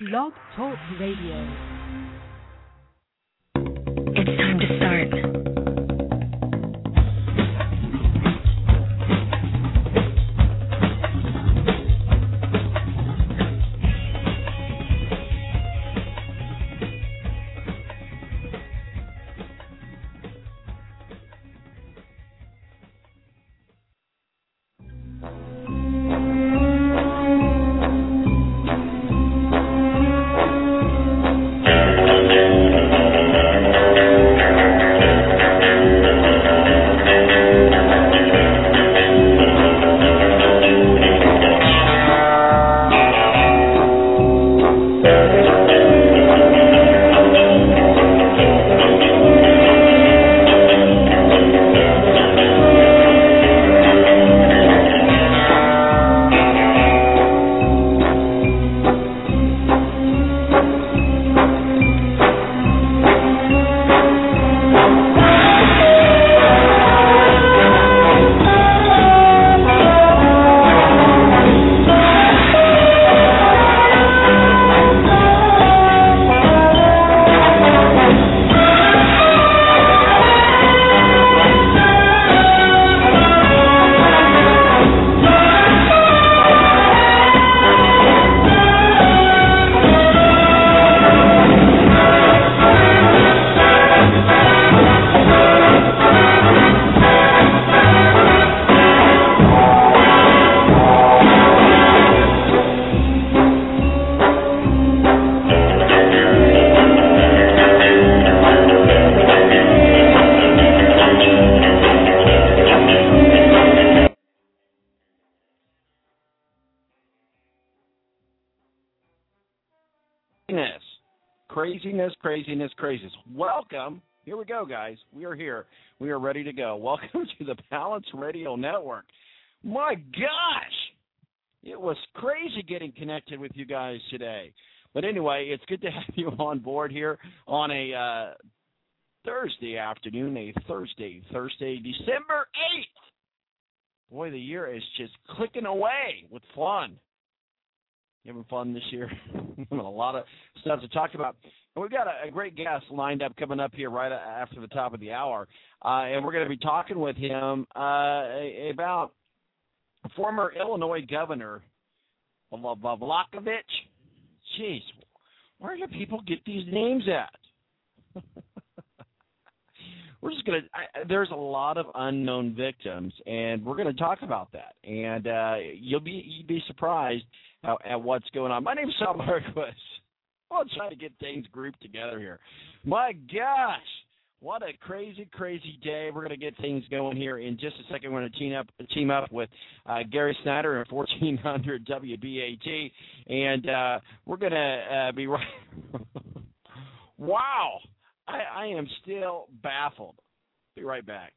Blog Talk Radio. It's time to start. Craziness. Welcome. Here we go, guys. We are here. We are ready to go. Welcome to the Balance Radio Network. My gosh, it was crazy getting connected with you guys today. But anyway, it's good to have you on board here on a Thursday afternoon, Thursday, December 8th. Boy, the year is just clicking away with fun. You having fun this year? A lot of stuff to talk about. And we've got a great guest lined up coming up here right after the top of the hour. And we're going to be talking with him about former Illinois Governor Vlahovic. Jeez, where do people get these names at? We're just going to – there's a lot of unknown victims, and we're going to talk about that. And you'd be surprised at what's going on. My name is Sal Marquez. I'm trying to get things grouped together here. My gosh, what a crazy, crazy day. We're going to get things going here in just a second. We're going to team up with Gary Snyder at 1400 WBAT, and we're going to be right. Wow, I am still baffled. Be right back.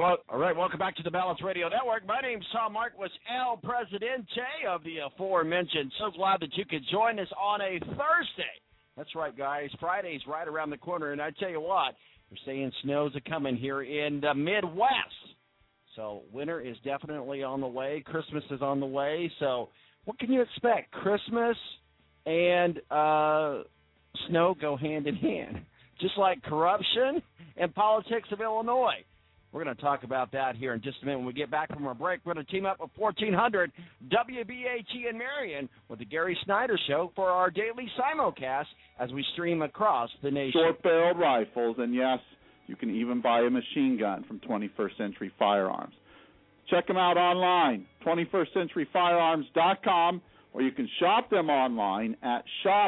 All right, welcome back to the Balance Radio Network. My name's Tom Marquis, El Presidente of the aforementioned. So glad that you could join us on a Thursday. That's right, guys. Friday's right around the corner, and I tell you what, they're saying snow's a-coming here in the Midwest. So winter is definitely on the way. Christmas is on the way. So what can you expect? Christmas and snow go hand in hand, just like corruption and politics of Illinois. We're going to talk about that here in just a minute. When we get back from our break, we're going to team up with 1400 WBAT in Marion with the Gary Snyder Show for our daily simulcast as we stream across the nation. Short-barreled rifles, and yes, you can even buy a machine gun from 21st Century Firearms. Check them out online, 21stcenturyfirearms.com, or you can shop them online at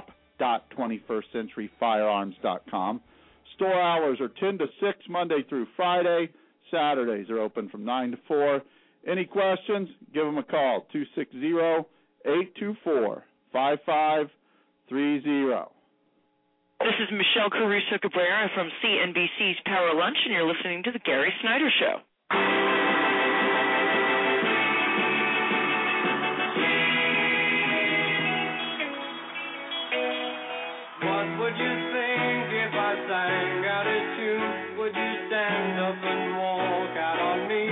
shop.21stcenturyfirearms.com. Store hours are 10 to 6 Monday through Friday. Saturdays are open from 9 to 4. Any questions? Give them a call, 260-824-5530. This is Michelle Caruso Cabrera from CNBC's Power Lunch, and you're listening to The Gary Snyder Show. What would you think if I sang out a tune? Would you stand up and walk out on me?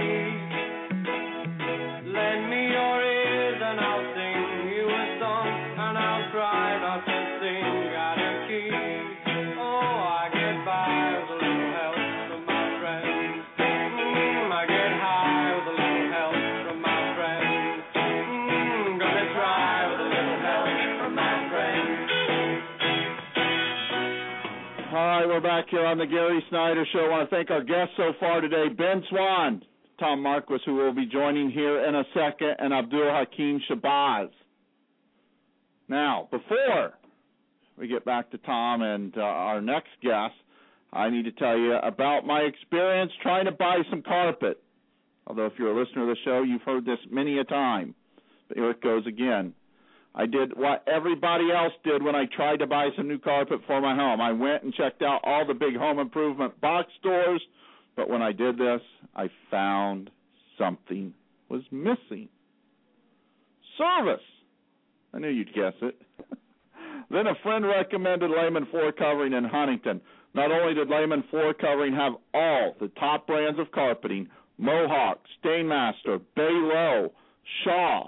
Lend me your ears and I'll sing you a song, and I'll try not to sing out of key. Oh, I get by with a little help from my friends. I get high with a little help from my friends. Gonna try with a little help from my friends. All right, we're back here on the Gary Snyder Show. I want to thank our guests so far today, Ben Swan, Tom Marquis, who will be joining here in a second, and Abdul Hakim Shabazz. Now, before we get back to Tom and our next guest, I need to tell you about my experience trying to buy some carpet. Although if you're a listener to the show, you've heard this many a time. But here it goes again. I did what everybody else did when I tried to buy some new carpet for my home. I went and checked out all the big home improvement box stores, but when I did this, I found something was missing. Service. I knew you'd guess it. Then a friend recommended Lehman Floor Covering in Huntington. Not only did Lehman Floor Covering have all the top brands of carpeting, Mohawk, Stainmaster, Bay-Low, Shaw,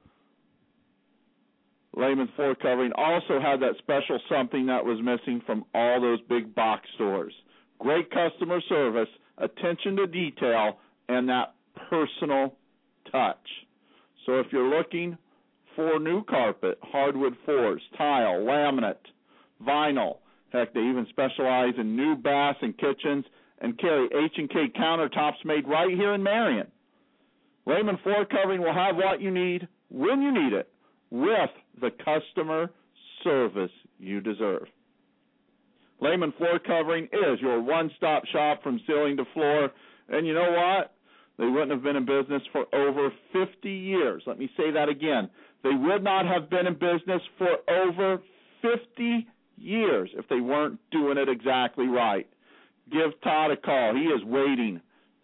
Lehman Floor Covering also had that special something that was missing from all those big box stores. Great customer service, attention to detail, and that personal touch. So if you're looking for new carpet, hardwood floors, tile, laminate, vinyl, heck, they even specialize in new baths and kitchens and carry H&K countertops made right here in Marion. Lehman Floor Covering will have what you need when you need it, with the customer service you deserve. Lehman Floor Covering is your one-stop shop from ceiling to floor. And you know what? They wouldn't have been in business for over 50 years. Let me say that again. They would not have been in business for over 50 years if they weren't doing it exactly Give Todd a call. He is waiting.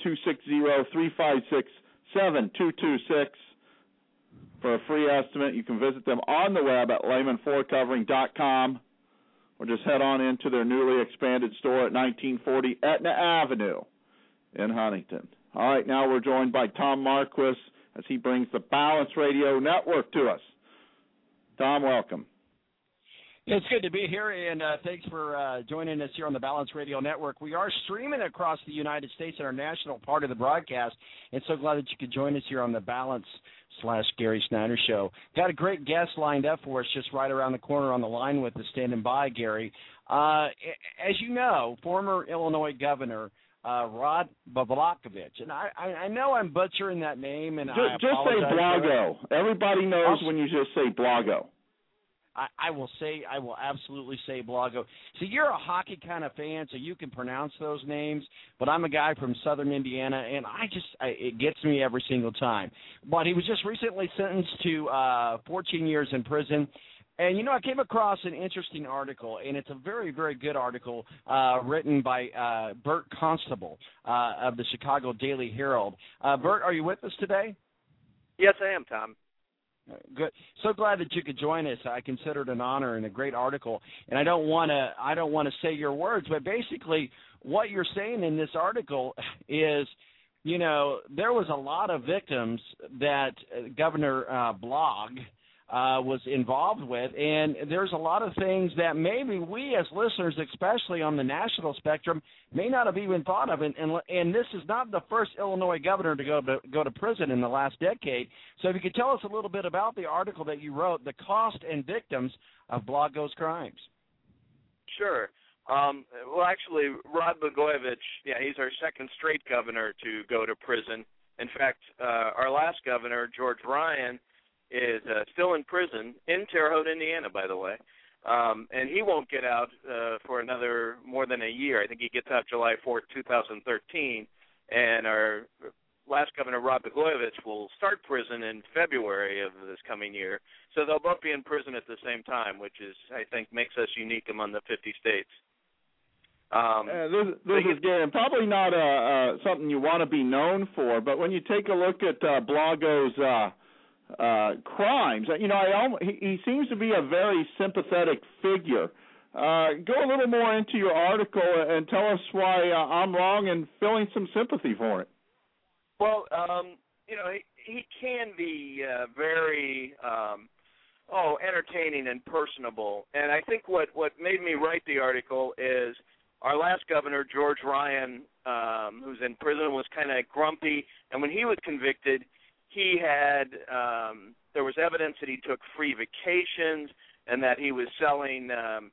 260-356-7226 for a free estimate. You can visit them on the web at LehmanFloorCovering.com or just head on into their newly expanded store at 1940 Etna Avenue in Huntington. All right, now we're joined by Tom Marquis as he brings the Balance Radio Network to us. Tom, welcome. It's good to be here, and thanks for joining us here on the Balance Radio Network. We are streaming across the United States in our national part of the broadcast, and so glad that you could join us here on the Balance/Gary Snyder Show. Got a great guest lined up for us just right around the corner on the line with us, standing by, Gary. As you know, former Illinois Governor Rod Blagojevich, and I know I'm butchering that name, and I just say Blago. Everybody knows when you just say Blago. I will absolutely say Blago. See, you're a hockey kind of fan, so you can pronounce those names, but I'm a guy from southern Indiana, and it gets me every single time. But he was just recently sentenced to 14 years in prison, And, you know, I came across an interesting article, and it's a very, very good article written by Bert Constable of the Chicago Daily Herald. Bert, are you with us today? Yes, I am, Tom. Good. So glad that you could join us. I consider it an honor and a great article. And I don't want to say your words, but basically what you're saying in this article is, you know, there was a lot of victims that Governor Blog was involved with, and there's a lot of things that maybe we as listeners, especially on the national spectrum, may not have even thought of. And this is not the first Illinois governor to go to prison in the last decade. So if you could tell us a little bit about the article that you wrote, The Cost and Victims of Blagojevich Crimes. Sure. Well, actually, Rod Blagojevich, he's our second straight governor to go to prison. In fact, our last governor, George Ryan, is still in prison in Terre Haute, Indiana, by the way. And he won't get out for another more than a year. I think he gets out July 4th, 2013. And our last governor, Rod Blagojevich, will start prison in February of this coming year. So they'll both be in prison at the same time, which is, I think, makes us unique among the 50 states. This is good, and probably not something you want to be known for, but when you take a look at Blago's crimes, you know, he seems to be a very sympathetic figure. Go a little more into your article and tell us why I'm wrong in feeling some sympathy for it. Well, you know, he can be very entertaining and personable, and I think what made me write the article is our last governor, George Ryan, who's in prison, was kind of grumpy, and when he was convicted, he had there was evidence that he took free vacations and that he was selling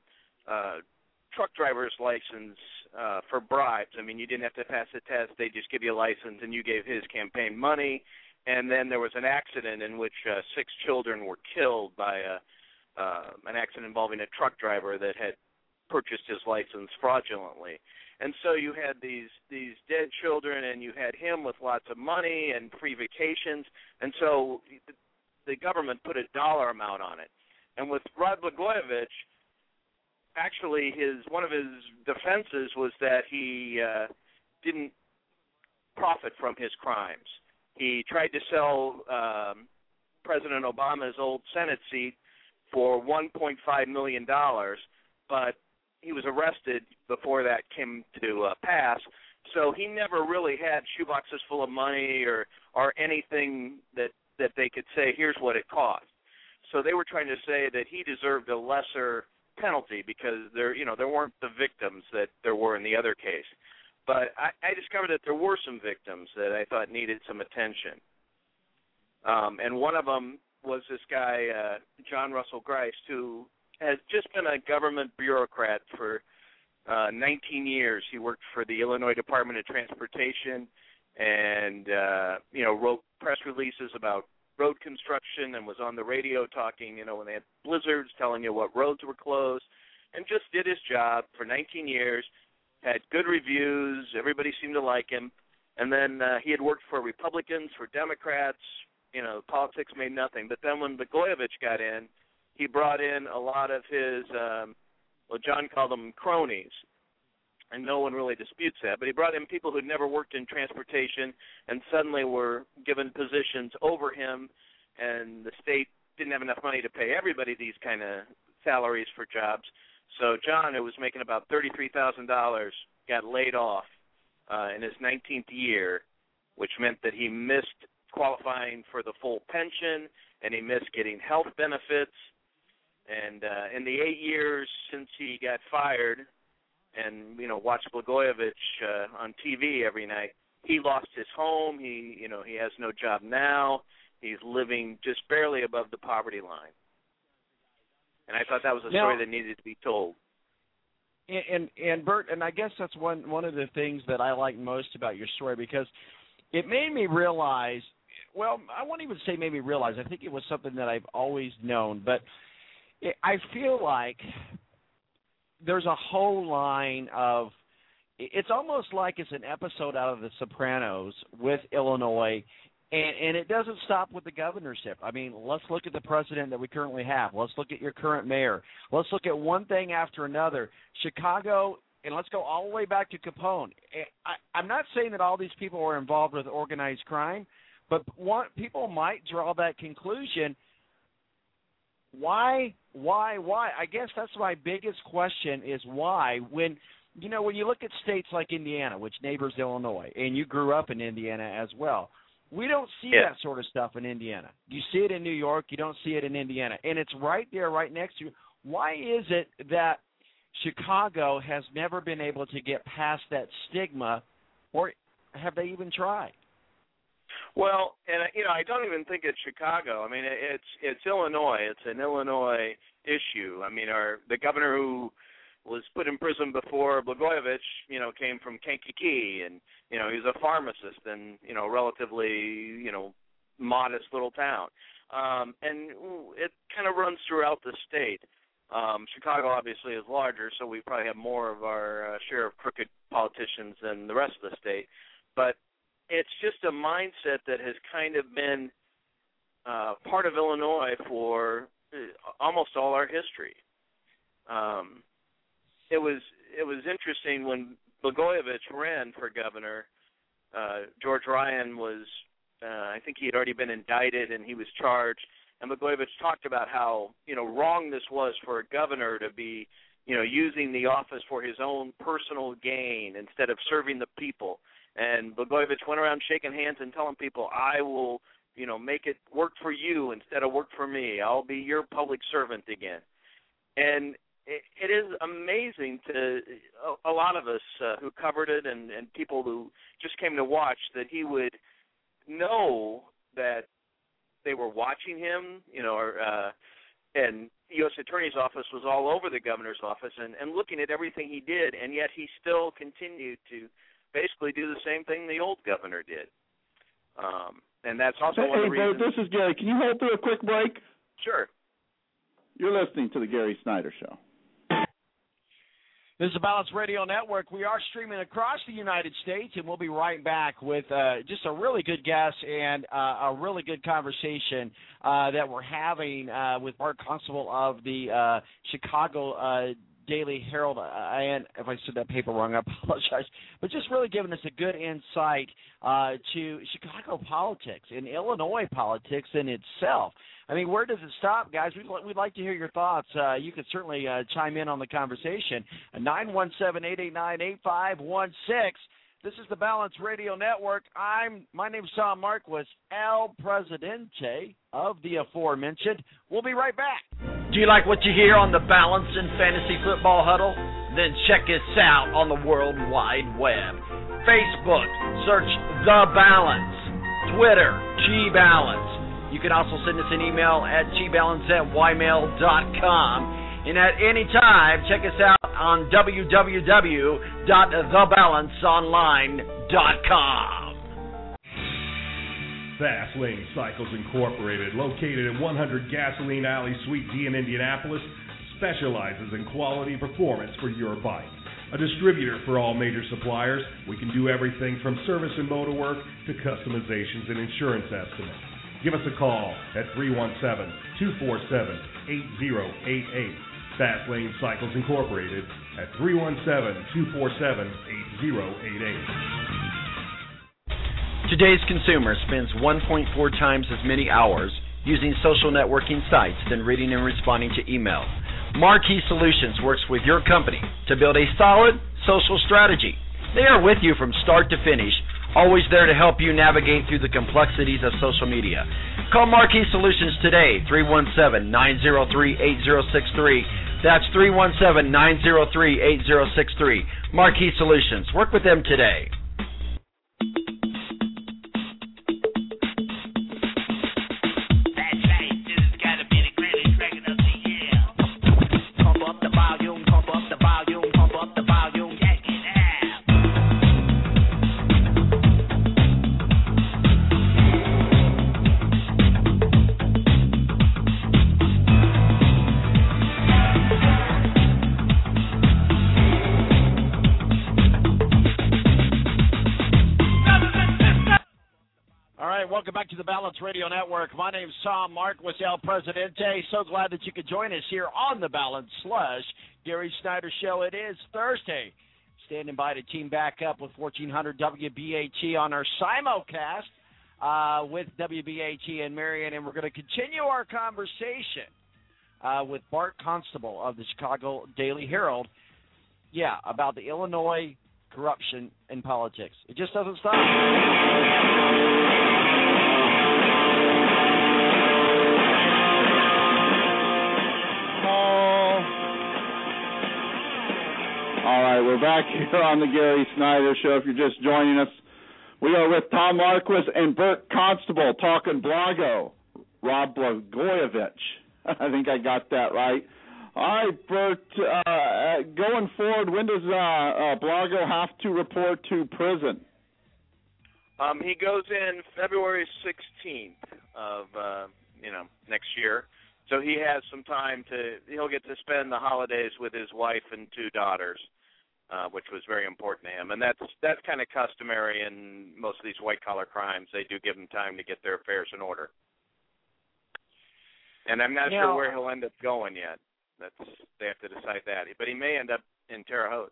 truck driver's license for bribes. I mean, you didn't have to pass the test; they just give you a license, and you gave his campaign money. And then there was an accident in which 6 children were killed by an accident involving a truck driver that had purchased his license fraudulently. And so you had these dead children, and you had him with lots of money and free vacations, and so the government put a dollar amount on it. And with Rod Blagojevich, actually one of his defenses was that he didn't profit from his crimes. He tried to sell President Obama's old Senate seat for $1.5 million, but he was arrested before that came to pass, so he never really had shoeboxes full of money or anything that they could say, here's what it cost. So they were trying to say that he deserved a lesser penalty because there weren't the victims that there were in the other case. But I discovered that there were some victims that I thought needed some attention. And one of them was this guy, John Russell Grice, who has just been a government bureaucrat for 19 years. He worked for the Illinois Department of Transportation and, wrote press releases about road construction and was on the radio talking, when they had blizzards, telling you what roads were closed, and just did his job for 19 years, had good reviews, everybody seemed to like him, and then he had worked for Republicans, for Democrats, politics made nothing. But then when Blagojevich got in, he brought in a lot of his, John called them cronies, and no one really disputes that, but he brought in people who'd never worked in transportation and suddenly were given positions over him, and the state didn't have enough money to pay everybody these kind of salaries for jobs. So John, who was making about $33,000, got laid off in his 19th year, which meant that he missed qualifying for the full pension, and he missed getting health benefits. And in the 8 years since he got fired and, watched Blagojevich on TV every night, he lost his home. He has no job now. He's living just barely above the poverty line. And I thought that was a story that needed to be told. And Bert, and I guess that's one of the things that I like most about your story, because it made me realize, well, I won't even say made me realize, I think it was something that I've always known, but I feel like there's a whole line of, it's almost like it's an episode out of The Sopranos with Illinois, And it doesn't stop with the governorship. I mean, let's look at the president that we currently have. Let's look at your current mayor. Let's look at one thing after another. Chicago, and let's go all the way back to Capone. I'm not saying that all these people are involved with organized crime, but people might draw that conclusion. Why? I guess that's my biggest question is why. When you look at states like Indiana, which neighbors Illinois, and you grew up in Indiana as well, we don't see that sort of stuff in Indiana. You see it in New York. You don't see it in Indiana. And it's right there, right next to you. Why is it that Chicago has never been able to get past that stigma, or have they even tried? Well, and I don't even think it's Chicago. I mean, it's Illinois. It's an Illinois issue. I mean, the governor who was put in prison before Blagojevich, came from Kankakee, and he was a pharmacist in relatively modest little town, and it kind of runs throughout the state. Chicago obviously is larger, so we probably have more of our share of crooked politicians than the rest of the state, but it's just a mindset that has kind of been part of Illinois for almost all our history. It was interesting when Blagojevich ran for governor. George Ryan was, I think he had already been indicted and he was charged. And Blagojevich talked about how wrong this was for a governor to be using the office for his own personal gain instead of serving the people. And Blagojevich went around shaking hands and telling people, I will make it work for you instead of work for me. I'll be your public servant again. And it is amazing to a lot of us who covered it and people who just came to watch that he would know that they were watching him, and U.S. Attorney's Office was all over the governor's office and looking at everything he did, and yet he still continued to basically do the same thing the old governor did. And that's also one of the reasons. This is Gary. Can you hold through a quick break? Sure. You're listening to the Gary Snyder Show. This is the Balance Radio Network. We are streaming across the United States, and we'll be right back with just a really good guest and a really good conversation that we're having with Mark Constable of the Chicago Daily Herald. And if I said that paper wrong, I apologize. But just really giving us a good insight to Chicago politics and Illinois politics in itself. I mean, where does it stop, guys? We'd like to hear your thoughts. You can certainly chime in on the conversation. 917-889-8516. This is the Balance Radio Network. My name's Tom Marquis, El Presidente of the aforementioned. We'll be right back. Do you like what you hear on the Balance and Fantasy Football Huddle? Then check us out on the World Wide Web. Facebook, search The Balance. Twitter, G-Balance. You can also send us an email at gbalance@ymail.com. And at any time, check us out on www.thebalanceonline.com. Fast Lane Cycles Incorporated, located at 100 Gasoline Alley, Suite D in Indianapolis, specializes in quality performance for your bike. A distributor for all major suppliers, we can do everything from service and motor work to customizations and insurance estimates. Give us a call at 317-247-8088. Fast Lane Cycles Incorporated at 317-247-8088. Today's consumer spends 1.4 times as many hours using social networking sites than reading and responding to email. Marquee Solutions works with your company to build a solid social strategy. They are with you from start to finish, always there to help you navigate through the complexities of social media. Call Marquee Solutions today, 317-903-8063. That's 317-903-8063. Marquee Solutions. Work with them today. right, welcome back to the Balance Radio Network. My name's Tom Marquis, El Presidente. So glad that you could join us here on the Balance / Gary Snyder Show. It is Thursday. Standing by to team back up with 1400 WBAT on our simulcast with WBAT and Marion, and we're going to continue our conversation with Bart Constable of the Chicago Daily Herald, about the Illinois corruption in politics. It just doesn't stop. All right, we're back here on the Gary Snyder Show. If you're just joining us, we are with Tom Marquis and Bert Constable talking Blago, Rod Blagojevich. I think I got that right. All right, Bert, going forward, when does Blago have to report to prison? He goes in February 16th of next year. So he has some time he'll get to spend the holidays with his wife and 2 daughters, which was very important to him. And that's kind of customary in most of these white-collar crimes. They do give him time to get their affairs in order. And I'm not sure where he'll end up going yet. They have to decide that. But he may end up in Terre Haute.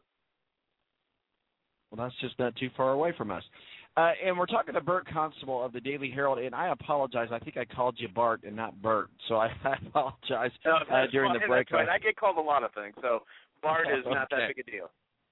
Well, that's just not too far away from us. And we're talking to Bert Constable of the Daily Herald, and I apologize. I think I called you Bart and not Bert, so I apologize during the break. That's fine. I get called a lot of things, so Bart is not that big a deal.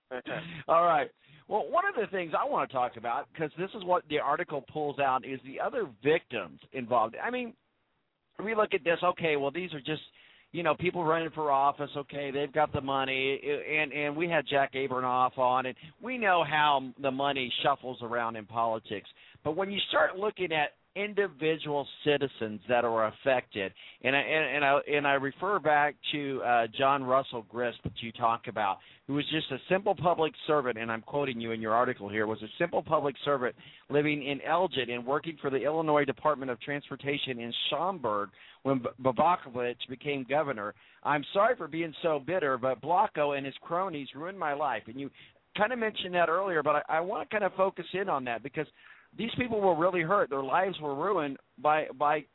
All right. Well, one of the things I want to talk about, because this is what the article pulls out, is the other victims involved. I mean, we look at this, okay, well, these are just, people running for office, okay, they've got the money, and we had Jack Abramoff on, and we know how the money shuffles around in politics. But when you start looking at individual citizens that are affected, and I refer back to John Russell Grist that you talk about, who was just a simple public servant, and I'm quoting you in your article here, was a simple public servant living in Elgin and working for the Illinois Department of Transportation in Schaumburg when Bobrovich became governor. I'm sorry for being so bitter, but Blago and his cronies ruined my life. And you kind of mentioned that earlier, but I want to kind of focus in on that because these people were really hurt. Their lives were ruined by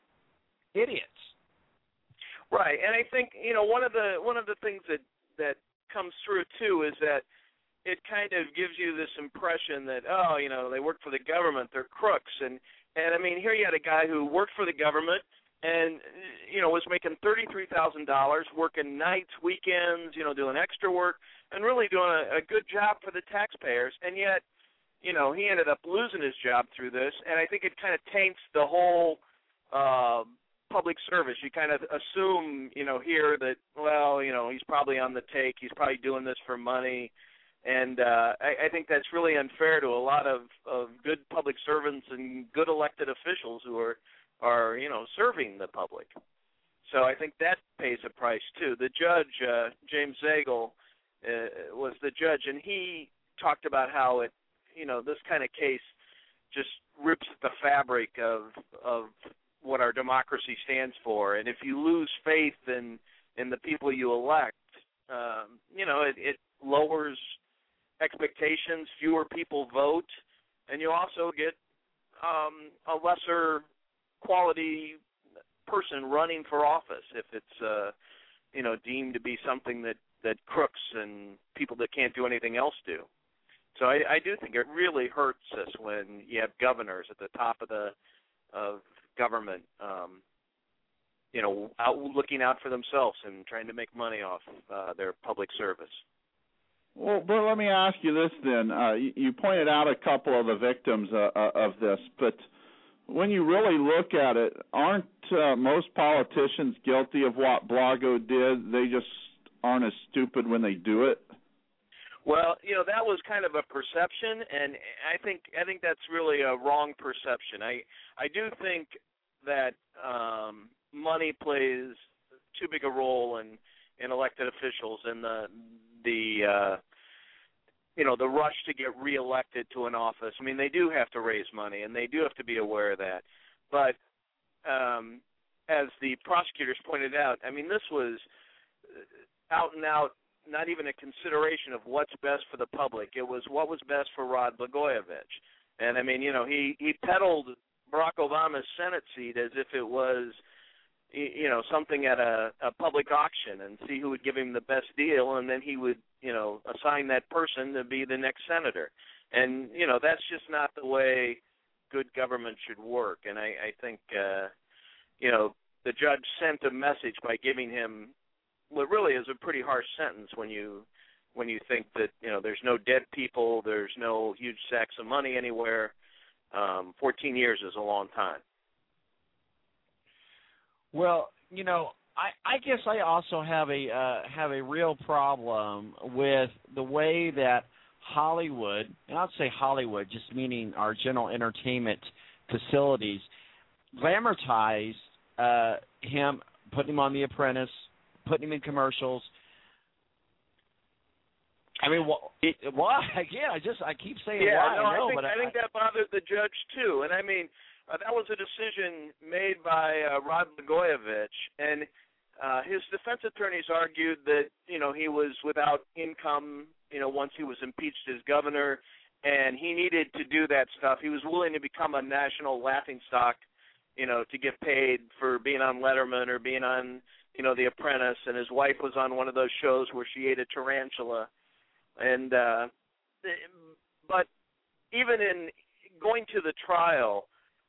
idiots. Right, and I think one of the things that comes through too is that it kind of gives you this impression that they work for the government, they're crooks, and I mean here you had a guy who worked for the government and was making $33,000, working nights, weekends, doing extra work, and really doing a good job for the taxpayers, and yet. He ended up losing his job through this, and I think it kind of taints the whole public service. You kind of assume, here that, he's probably on the take, he's probably doing this for money, and I think that's really unfair to a lot of good public servants and good elected officials who are serving the public. So I think that pays a price, too. The judge, James Zagel, was the judge, and he talked about how it, this kind of case just rips the fabric of what our democracy stands for. And if you lose faith in the people you elect, it lowers expectations, fewer people vote, and you also get a lesser quality person running for office if it's, deemed to be something that crooks and people that can't do anything else do. So I do think it really hurts us when you have governors at the top of government, looking out for themselves and trying to make money off their public service. Well, Bert, let me ask you this then. You pointed out a couple of the victims of this, but when you really look at it, aren't most politicians guilty of what Blago did? They just aren't as stupid when they do it? Well, that was kind of a perception, and I think that's really a wrong perception. I do think that money plays too big a role in elected officials and the rush to get reelected to an office. I mean, they do have to raise money, and they do have to be aware of that. But as the prosecutors pointed out, I mean, this was out and out. Not even a consideration of what's best for the public. It was what was best for Rod Blagojevich. And, I mean, he peddled Barack Obama's Senate seat as if it was, something at a public auction, and see who would give him the best deal, and then he would, assign that person to be the next senator. And, that's just not the way good government should work. And I think, the judge sent a message by giving him what really is a pretty harsh sentence when you think that, there's no dead people, there's no huge sacks of money anywhere. 14 years is a long time. Well, I guess I also have a real problem with the way that Hollywood, and I'd say Hollywood, just meaning our general entertainment facilities, glamorize him, putting him on The Apprentice, putting him in commercials. I mean, again, I keep saying why. I think that bothered the judge too. And I mean, that was a decision made by Rod Blagojevich, and his defense attorneys argued that he was without income. Once he was impeached as governor, and he needed to do that stuff. He was willing to become a national laughingstock, to get paid for being on Letterman or being on, The Apprentice. And his wife was on one of those shows where she ate a tarantula. And but even in going to the trial,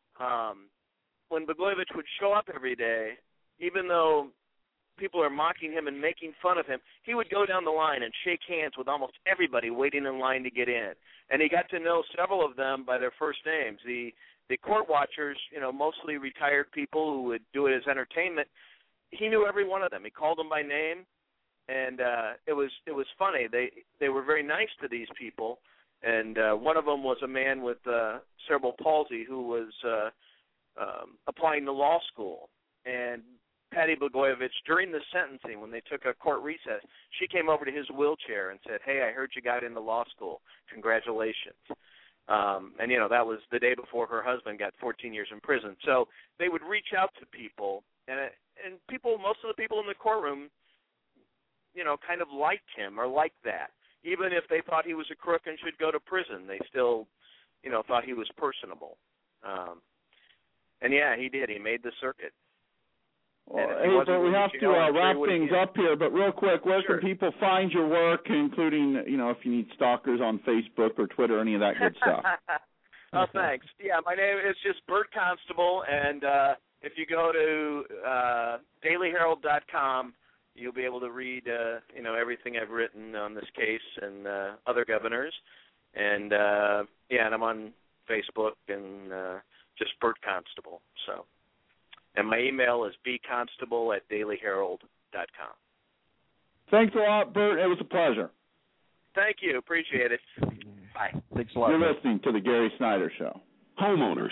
when Blagojevich would show up every day, even though people are mocking him and making fun of him, he would go down the line and shake hands with almost everybody waiting in line to get in. And he got to know several of them by their first names. The court watchers, mostly retired people who would do it as entertainment, he knew every one of them. He called them by name, and it was funny. They were very nice to these people, and one of them was a man with cerebral palsy who was applying to law school. And Patty Blagojevich, during the sentencing, when they took a court recess, she came over to his wheelchair and said, "Hey, I heard you got into law school. Congratulations." And, that was the day before her husband got 14 years in prison. So they would reach out to people, and people, most of the people in the courtroom, kind of liked him or liked that. Even if they thought he was a crook and should go to prison, they still, thought he was personable. And, yeah, he did. He made the circuit. Well, but we have to wrap things up here. But real quick, where can people find your work, including, if you need stalkers on Facebook or Twitter, any of that good stuff? Oh, thanks. Yeah, my name is just Bert Constable, and if you go to dailyherald.com, you'll be able to read, everything I've written on this case and other governors. And, and I'm on Facebook and just Bert Constable, so. And my email is bconstable@dailyherald.com. Thanks a lot, Bert. It was a pleasure. Thank you. Appreciate it. Bye. Thanks a lot. You're listening to The Gary Snyder Show. Homeowners.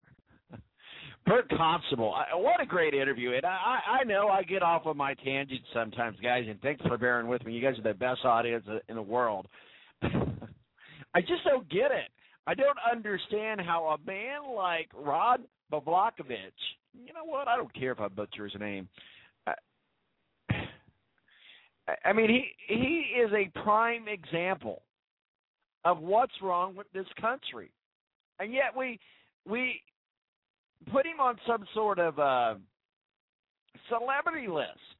Bert Constable. What a great interview. And I know I get off on my tangents sometimes, guys, and thanks for bearing with me. You guys are the best audience in the world. I just don't get it. I don't understand how a man like Rod Blagojevich, you know what? I don't care if I butcher his name. I mean, he is a prime example of what's wrong with this country, and yet we put him on some sort of celebrity list.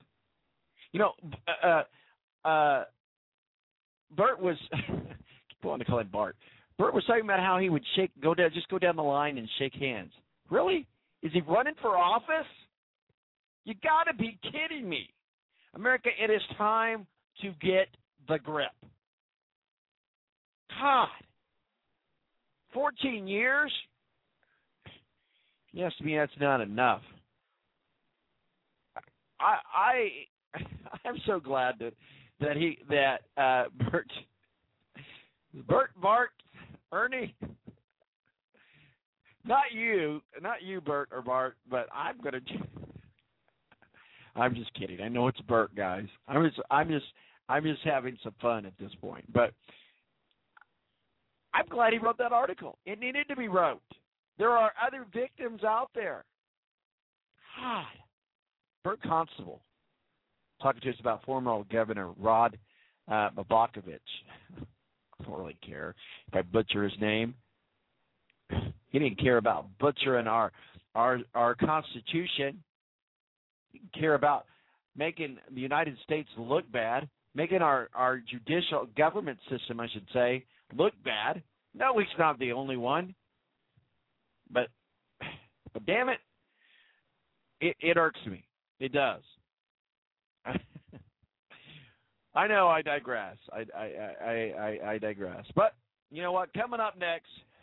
Bert was keep wanting to call him Bart. Bert was talking about how he would go down the line and shake hands. Really? Is he running for office? You got to be kidding me. America, it is time to get the grip. God. 14 years? Yes, to me, that's not enough. I'm so glad that Bart, Ernie, not you, Bert or Bart, but I'm just kidding. I know it's Bert, guys. I'm just having some fun at this point. But I'm glad he wrote that article. It needed to be wrote. There are other victims out there. God. Bert Constable talking to us about former Governor Rod Blagojevich. I don't really care if I butcher his name. He didn't care about butchering our Constitution. He didn't care about making the United States look bad, making our judicial government system, I should say, look bad. No, he's not the only one. But damn it, it irks me. It does. I know I digress. I digress. But you know what? Coming up next,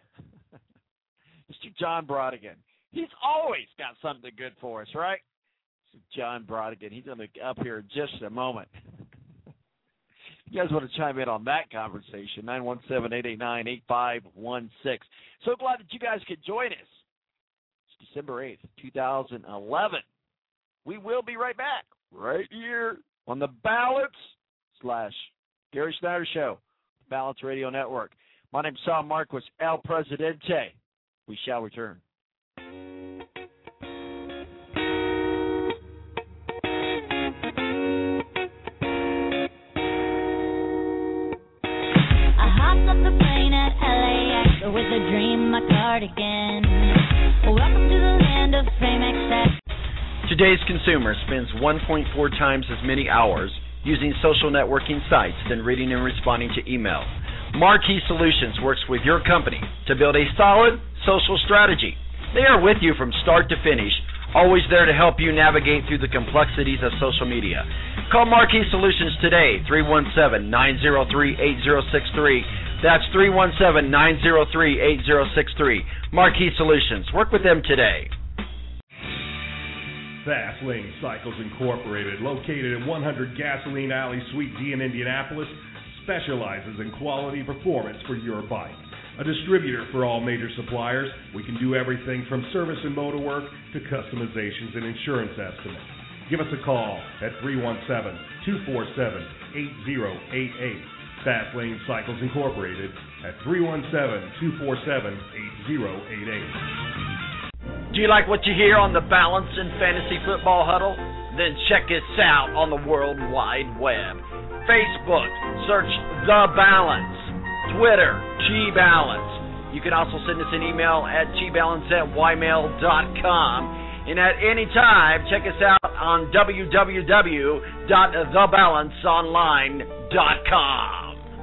Mr. John Brodigan. He's always got something good for us, right? John Brodigan. He's going to be up here in just a moment. You guys want to chime in on that conversation, 917-889-8516. So glad that you guys could join us. It's December 8th, 2011. We will be right back, right here on the Balance/Gary Snyder Show, Balance Radio Network. My name's Sam Marquis, El Presidente. We shall return. With a dream, my cardigan. Welcome to the land of fame excess. Today's consumer spends 1.4 times as many hours using social networking sites than reading and responding to email. Marquee Solutions works with your company to build a solid social strategy. They are with you from start to finish, always there to help you navigate through the complexities of social media. Call Marquee Solutions today, 317-903-8063. That's 317-903-8063. Marquee Solutions. Work with them today. Fast Lane Cycles Incorporated, located at 100 Gasoline Alley, Suite D in Indianapolis, specializes in quality performance for your bike. A distributor for all major suppliers, we can do everything from service and motor work to customizations and insurance estimates. Give us a call at 317-247-8088. Fast Lane Cycles Incorporated at 317-247-8088. Do you like what you hear on the Balance and Fantasy Football Huddle? Then check us out on the World Wide Web. Facebook, search The Balance. Twitter, G-Balance. You can also send us an email at gbalance@ymail.com. And at any time, check us out on www.thebalanceonline.com.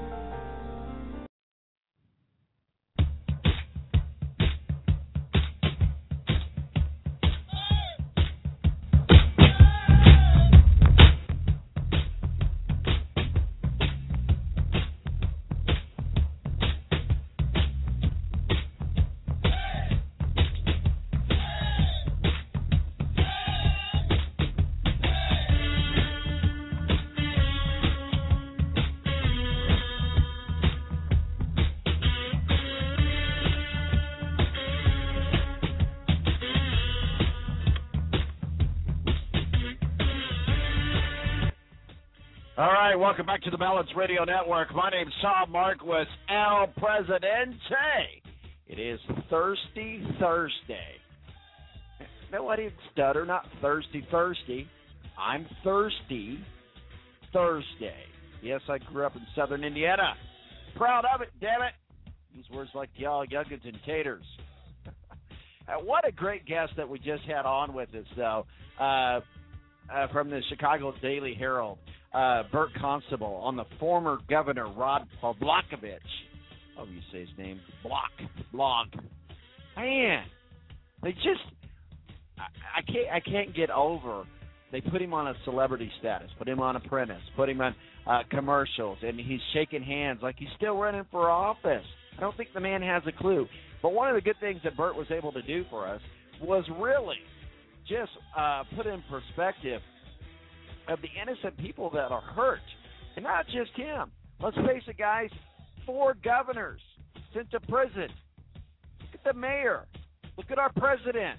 All right, welcome back to the Balance Radio Network. My name's Sam Marquis, El Presidente. It is Thirsty Thursday. No, I didn't stutter, not Thirsty Thursday. I'm Thirsty Thursday. Yes, I grew up in southern Indiana. Proud of it, damn it. Use words like y'all, youngins, and taters. What a great guest that we just had on with us, though, from the Chicago Daily Herald. Bert Constable on the former governor, Rod Pavlovich. Oh, you say his name. Blog. Man, they just, I can't get over. They put him on a celebrity status, put him on Apprentice, put him on commercials, and he's shaking hands like he's still running for office. I don't think the man has a clue. But one of the good things that Bert was able to do for us was really just put in perspective of the innocent people that are hurt. And not just him. Let's face it, guys, 4 governors sent to prison. Look at the mayor. Look at our president.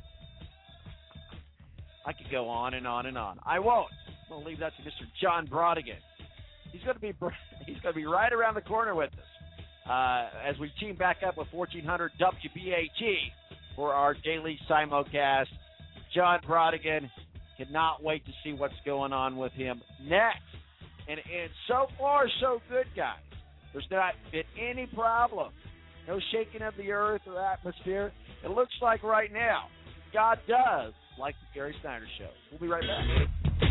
I could go on and on and on. I won't. I'm going to leave that to Mr. John Brodigan. He's going to be right around the corner with us as we team back up with 1400 WBAG for our daily simulcast. John Brodigan. Cannot wait to see what's going on with him next. And so far, so good, guys. There's not been any problem no shaking of the earth or atmosphere. It looks like right now God does like the Gary Snyder Show. We'll be right back.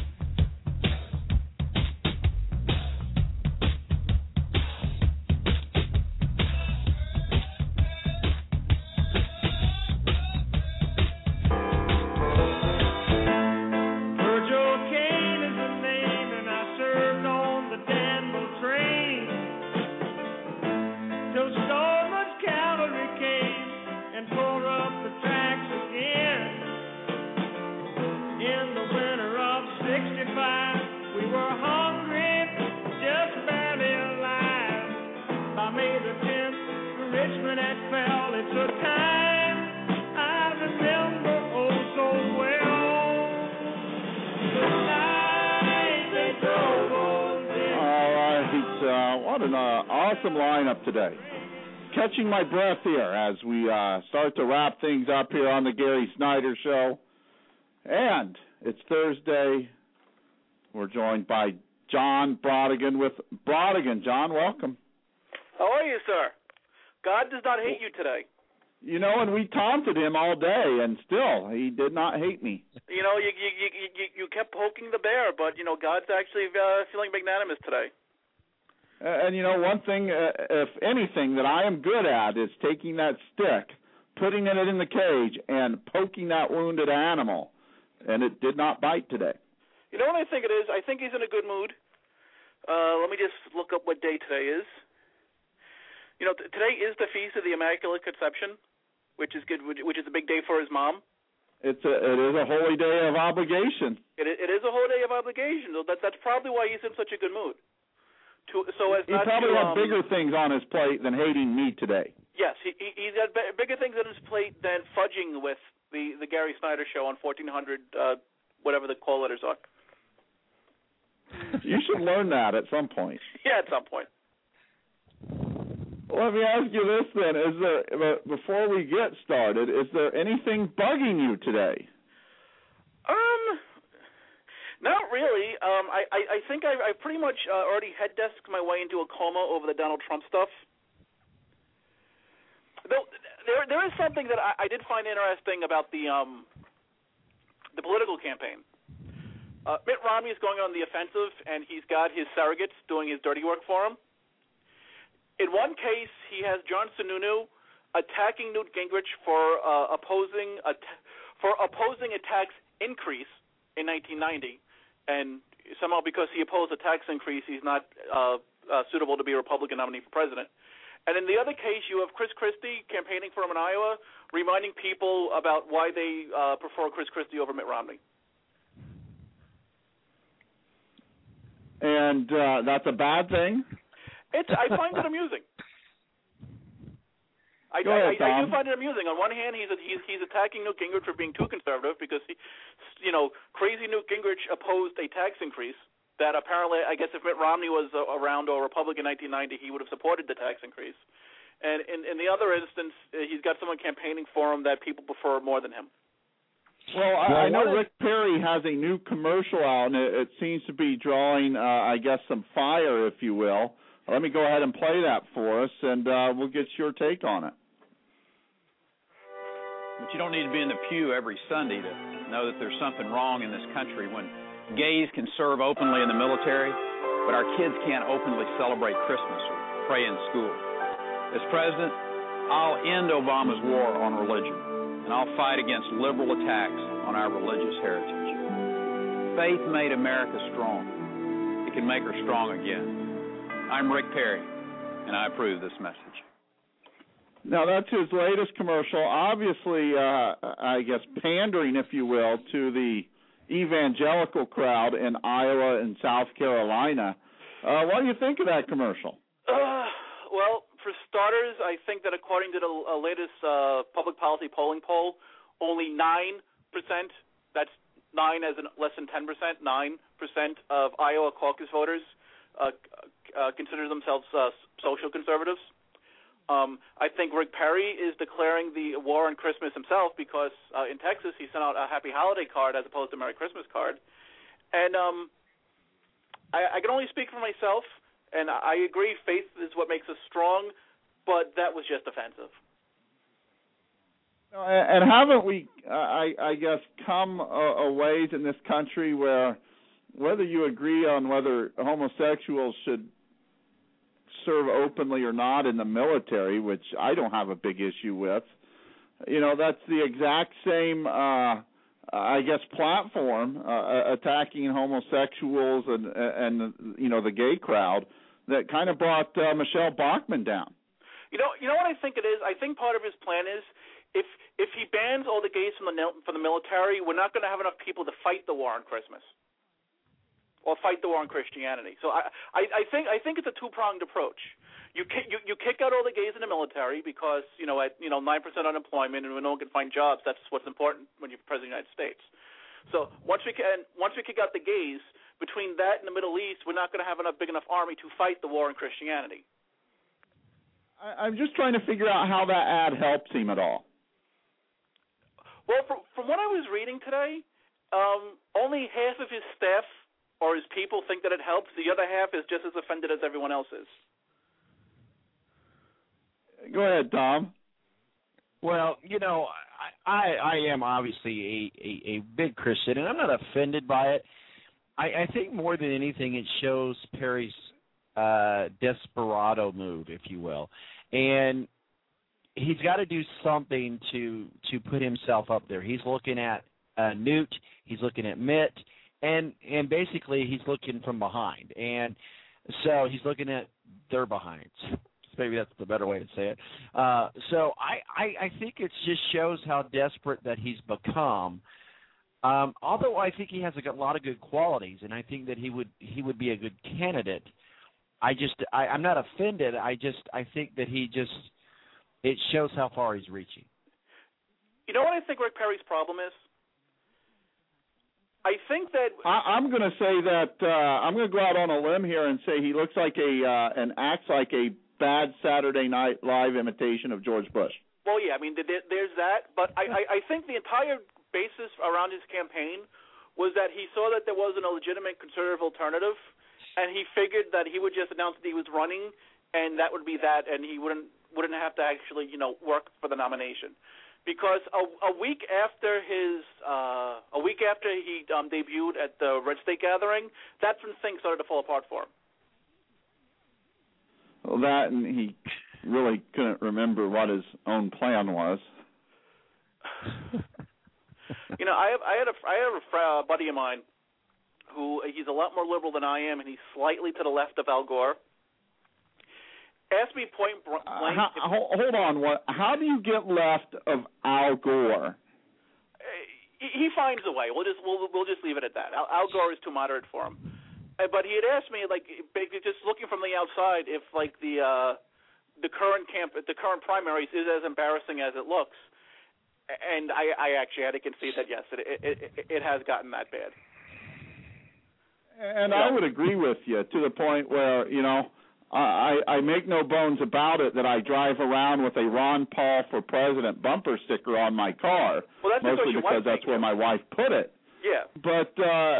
Awesome lineup today. Catching my breath here as we start to wrap things up here on the Gary Snyder Show. And it's Thursday. We're joined by John Brodigan with Brodigan. John, welcome. How are you, sir? God does not hate you today. You know, and we taunted him all day, and still, he did not hate me. You know, you kept poking the bear, but, you know, God's actually feeling magnanimous today. And, you know, one thing, if anything, that I am good at is taking that stick, putting it in the cage, and poking that wounded animal. And it did not bite today. You know what I think it is? I think he's in a good mood. Let me just look up what day today is. You know, today is the Feast of the Immaculate Conception, which is good, which is a big day for his mom. It is a holy day of obligation. It is a holy day of obligation. So that's probably why he's in such a good mood. He probably had bigger things on his plate than hating me today. Yes, he's got bigger things on his plate than fudging with the Gary Snyder Show on 1400, whatever the call letters are. You should learn that at some point. Yeah, at some point. Let me ask you this then: before we get started, is there anything bugging you today? Not really. I think I pretty much already head desked my way into a coma over the Donald Trump stuff. Though there is something that I did find interesting about the political campaign. Mitt Romney is going on the offensive, and he's got his surrogates doing his dirty work for him. In one case, he has John Sununu attacking Newt Gingrich for opposing a tax increase in 1990. And somehow because he opposed a tax increase, he's not suitable to be a Republican nominee for president. And in the other case, you have Chris Christie campaigning for him in Iowa, reminding people about why they prefer Chris Christie over Mitt Romney. And that's a bad thing? I find it amusing. I do find it amusing. On one hand, he's attacking Newt Gingrich for being too conservative because crazy Newt Gingrich opposed a tax increase that apparently, I guess, if Mitt Romney was around or a Republican in 1990, he would have supported the tax increase. And in the other instance, he's got someone campaigning for him that people prefer more than him. Well, I know Rick Perry has a new commercial out, and it seems to be drawing, I guess, some fire, if you will. Let me go ahead and play that for us, and we'll get your take on it. But you don't need to be in the pew every Sunday to know that there's something wrong in this country when gays can serve openly in the military, but our kids can't openly celebrate Christmas or pray in school. As president, I'll end Obama's war on religion, and I'll fight against liberal attacks on our religious heritage. Faith made America strong. It can make her strong again. I'm Rick Perry, and I approve this message. Now, that's his latest commercial, obviously, I guess, pandering, if you will, to the evangelical crowd in Iowa and South Carolina. What do you think of that commercial? Well, for starters, I think that according to the latest public policy polling poll, only 9%, that's 9 as in less than 10%, 9% of Iowa caucus voters consider themselves social conservatives. I think Rick Perry is declaring the war on Christmas himself because in Texas he sent out a Happy Holiday card as opposed to Merry Christmas card. And I can only speak for myself, and I agree faith is what makes us strong. but that was just offensive. And haven't we, I guess, come a ways in this country where whether you agree on whether homosexuals should serve openly or not in the military, which I don't have a big issue with, that's the exact same, I guess, platform attacking homosexuals and the gay crowd that kind of brought Michelle Bachmann down. You know what I think it is? I think part of his plan is if he bans all the gays from the military, we're not going to have enough people to fight the war on Christmas or fight the war on Christianity. So I think it's a two-pronged approach. You kick out all the gays in the military because at 9% unemployment and when no one can find jobs, that's what's important when you're president of the United States. So once we kick out the gays, between that and the Middle East, we're not going to have enough big enough army to fight the war on Christianity. I'm just trying to figure out how that ad helps him at all. Well, from what I was reading today, only half of his staff or his people think that it helps. The other half is just as offended as everyone else is. Go ahead, Tom. Well, I am obviously a big Christian, and I'm not offended by it. I think more than anything it shows Perry's desperado move, if you will. And he's got to do something to put himself up there. He's looking at Newt, he's looking at Mitt, and basically he's looking from behind. And so he's looking at their behinds. Maybe that's the better way to say it. So I think it just shows how desperate that he's become. Although I think he has a lot of good qualities, and I think that he would be a good candidate. I'm not offended. I think that it shows how far he's reaching. You know what I think Rick Perry's problem is? I think that I'm going to say that I'm going to go out on a limb here and say he looks like and acts like a bad Saturday Night Live imitation of George Bush. Well, yeah, I mean, there's that, but I think the entire basis around his campaign was that he saw that there wasn't a legitimate conservative alternative, and he figured that he would just announce that he was running, and that would be that, and he wouldn't have to actually, work for the nomination. Because a week after he debuted at the Red State Gathering, that's when things started to fall apart for him. Well, that and he really couldn't remember what his own plan was. I had a buddy of mine who he's a lot more liberal than I am, and he's slightly to the left of Al Gore. Asked me point blank. Hold on. How do you get left of Al Gore? He finds a way. We'll just leave it at that. Al Gore is too moderate for him. But he had asked me, just looking from the outside, if the current primaries is as embarrassing as it looks. And I actually had to concede that yes, it has gotten that bad. And I would agree with you to the point where I make no bones about it that I drive around with a Ron Paul for President bumper sticker on my car, mostly because that's where my wife put it. Yeah. But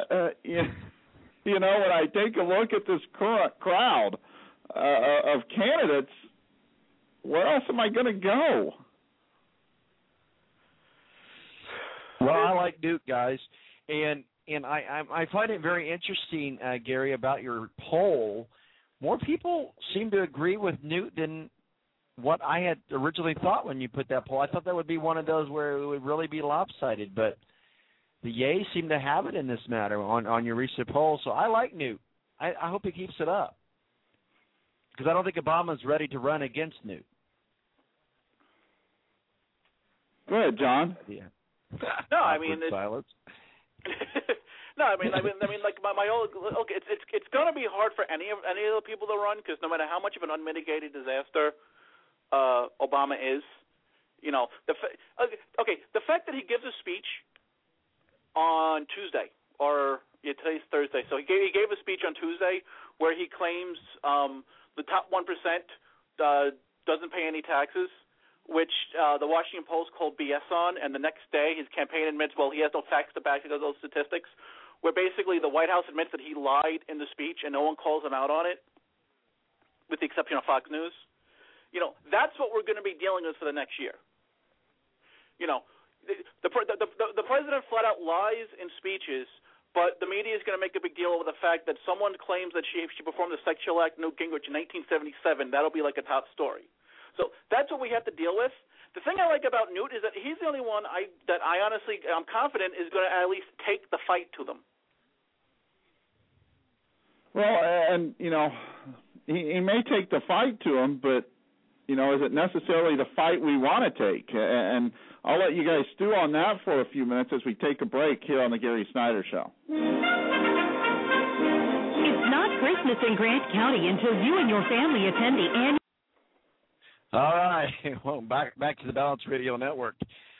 when I take a look at this current crowd of candidates, where else am I going to go? Well, I like Duke, guys, and I find it very interesting, Gary, about your poll. More people seem to agree with Newt than what I had originally thought when you put that poll. I thought that would be one of those where it would really be lopsided, but the yays seem to have it in this matter on your recent poll. So I like Newt. I hope he keeps it up because I don't think Obama's ready to run against Newt. Go ahead, John. Yeah. No, I mean silence. No, I mean, like my old. Okay, it's going to be hard for any of the people to run because no matter how much of an unmitigated disaster Obama is, the fact that he gives a speech on Tuesday today's Thursday, so he gave a speech on Tuesday where he claims the top 1% doesn't pay any taxes, which the Washington Post called BS on, and the next day his campaign admits, well, he has no facts to back those statistics, where basically the White House admits that he lied in the speech and no one calls him out on it, with the exception of Fox News. That's what we're going to be dealing with for the next year. The president flat out lies in speeches, but the media is going to make a big deal over the fact that someone claims that she performed the sexual act, Newt Gingrich, in 1977. That'll be like a top story. So that's what we have to deal with. The thing I like about Newt is that he's the only one that I honestly I'm confident is going to at least take the fight to them. Well, and he may take the fight to him, but is it necessarily the fight we want to take? And I'll let you guys stew on that for a few minutes as we take a break here on the Gary Snyder Show. It's not Christmas in Grant County until you and your family attend the annual. All right, well, back to the Balance Radio Network.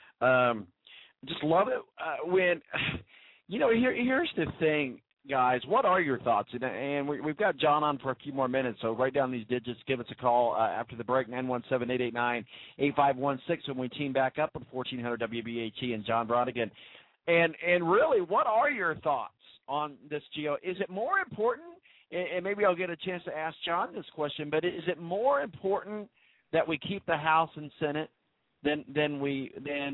Just love it when here's the thing, guys. What are your thoughts? And we've got John on for a few more minutes, so write down these digits. Give us a call after the break, 917-889-8516, when we team back up with 1400 WBAT and John Brodigan. And really, what are your thoughts on this, Gio? Is it more important? And maybe I'll get a chance to ask John this question, but is it more important that we keep the House and Senate than we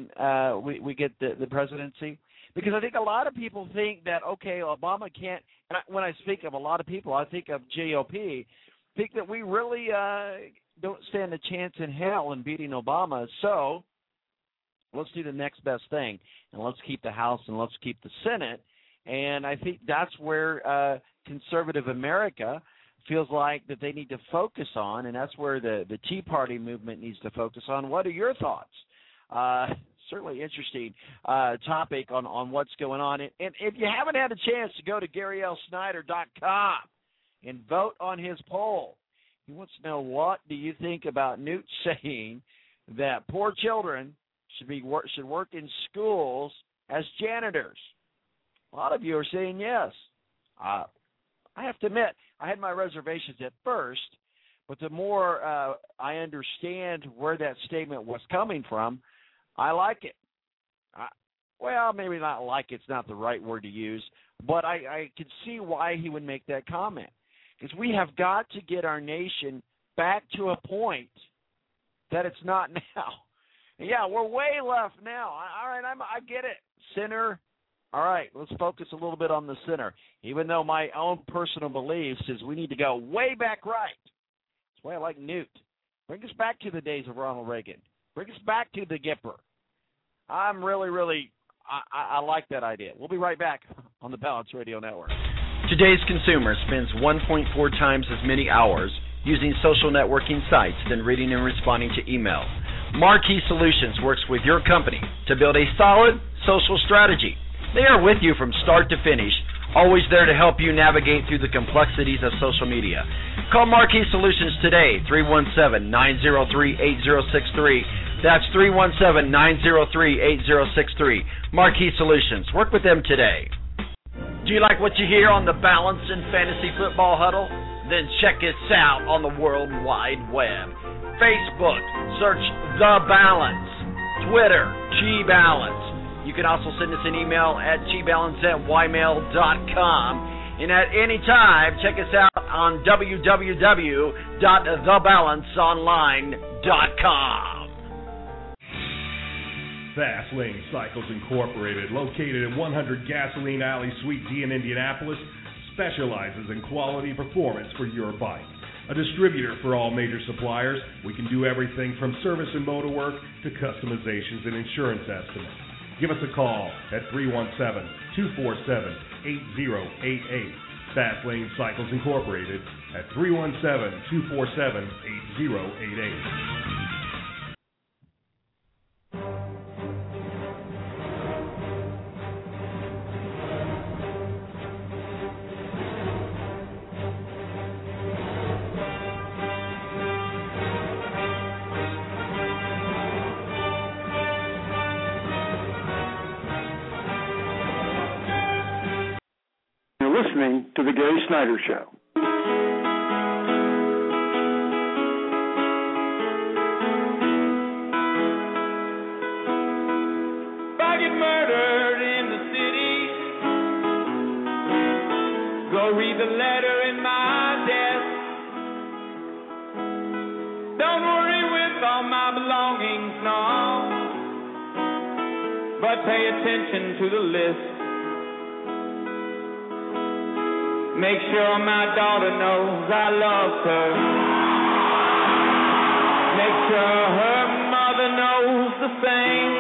get the presidency? Because I think a lot of people think that, okay, Obama can't, and when I speak of a lot of people, I think of GOP, think that we really don't stand a chance in hell in beating Obama. So let's do the next best thing, and let's keep the House and let's keep the Senate. And I think that's where conservative America feels like that they need to focus on, and that's where the Tea Party movement needs to focus on. What are your thoughts? Certainly interesting topic on what's going on. And if you haven't had a chance to go to GaryLSnyder.com and vote on his poll, he wants to know, what do you think about Newt saying that poor children should work in schools as janitors? A lot of you are saying yes. I have to admit, I had my reservations at first, but the more I understand where that statement was coming from, I like it. Well, maybe not like it's not the right word to use, but I could see why he would make that comment. Because we have got to get our nation back to a point that it's not now. Yeah, we're way left now. All right, I get it. Center. All right, let's focus a little bit on the center. Even though my own personal beliefs is we need to go way back right. That's why I like Newt. Bring us back to the days of Ronald Reagan. Bring us back to the Gipper. I'm really, I like that idea. We'll be right back on the Balance Radio Network. Today's consumer spends 1.4 times as many hours using social networking sites than reading and responding to email. Marquee Solutions works with your company to build a solid social strategy. They are with you from start to finish, always there to help you navigate through the complexities of social media. Call Marquee Solutions today, 317-903-8063. That's 317-903-8063. Marquee Solutions. Work with them today. Do you like what you hear on the Balance and Fantasy Football Huddle? Then check us out on the World Wide Web. Facebook, search The Balance. Twitter, G-Balance. You can also send us an email at gbalance@ymail.com. And at any time, check us out on www.thebalanceonline.com. Fast Lane Cycles Incorporated, located at 100 Gasoline Alley, Suite D in Indianapolis, specializes in quality performance for your bike. A distributor for all major suppliers, we can do everything from service and motor work to customizations and insurance estimates. Give us a call at 317-247-8088. Fast Lane Cycles Incorporated at 317-247-8088. Listening to The Gary Snyder Show. If I get murdered in the city, go read the letter in my desk. Don't worry but pay attention to the list. Make sure my daughter knows I love her. Make sure her mother knows the same.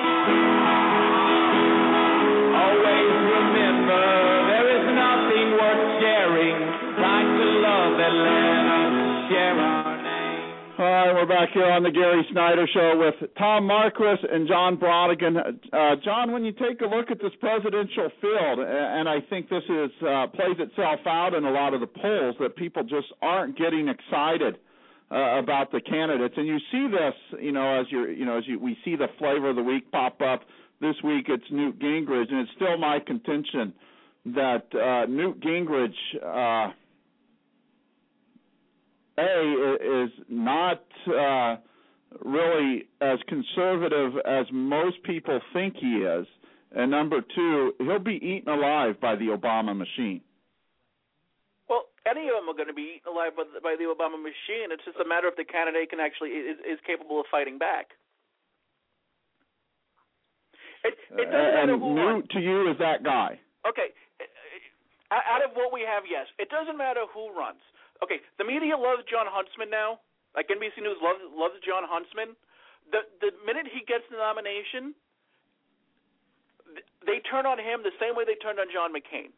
Always remember there is nothing worth sharing like the love that let us share our name. All right, we're back here on the Gary Snyder Show with Tom Marquis and John Brodigan. John, when you take a look at this presidential field, and I think this is plays itself out in a lot of the polls, that people just aren't getting excited about the candidates, and you see this, we see the flavor of the week pop up. This week it's Newt Gingrich, and it's still my contention that Newt Gingrich, is not really as conservative as most people think he is, and number two, he'll be eaten alive by the Obama machine. Well, any of them are going to be eaten alive by the Obama machine. It's just a matter if the candidate can actually is capable of fighting back. It doesn't matter who runs. Newt, to you, is that guy. Okay. Out of what we have, yes. It doesn't matter who runs. Okay, the media loves John Huntsman now. Like NBC News loves John Huntsman. The minute he gets the nomination, they turn on him the same way they turned on John McCain.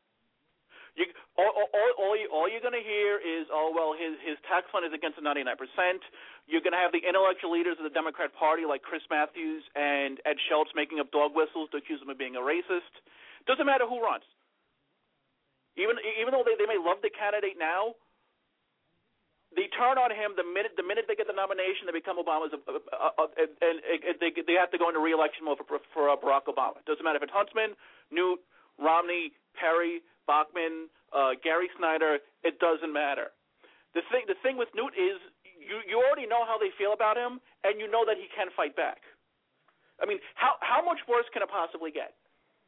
All you're going to hear is, oh, well, his tax fund is against the 99%. You're going to have the intellectual leaders of the Democrat Party like Chris Matthews and Ed Schultz making up dog whistles to accuse him of being a racist. Doesn't matter who runs. Even though they may love the candidate now, they turn on him the minute they get the nomination. They become Obama's, and they have to go into re-election mode for Barack Obama. Doesn't matter if it's Huntsman, Newt, Romney, Perry, Bachmann, Gary Snyder. It doesn't matter. The thing with Newt is you already know how they feel about him, and you know that he can fight back. I mean, how much worse can it possibly get?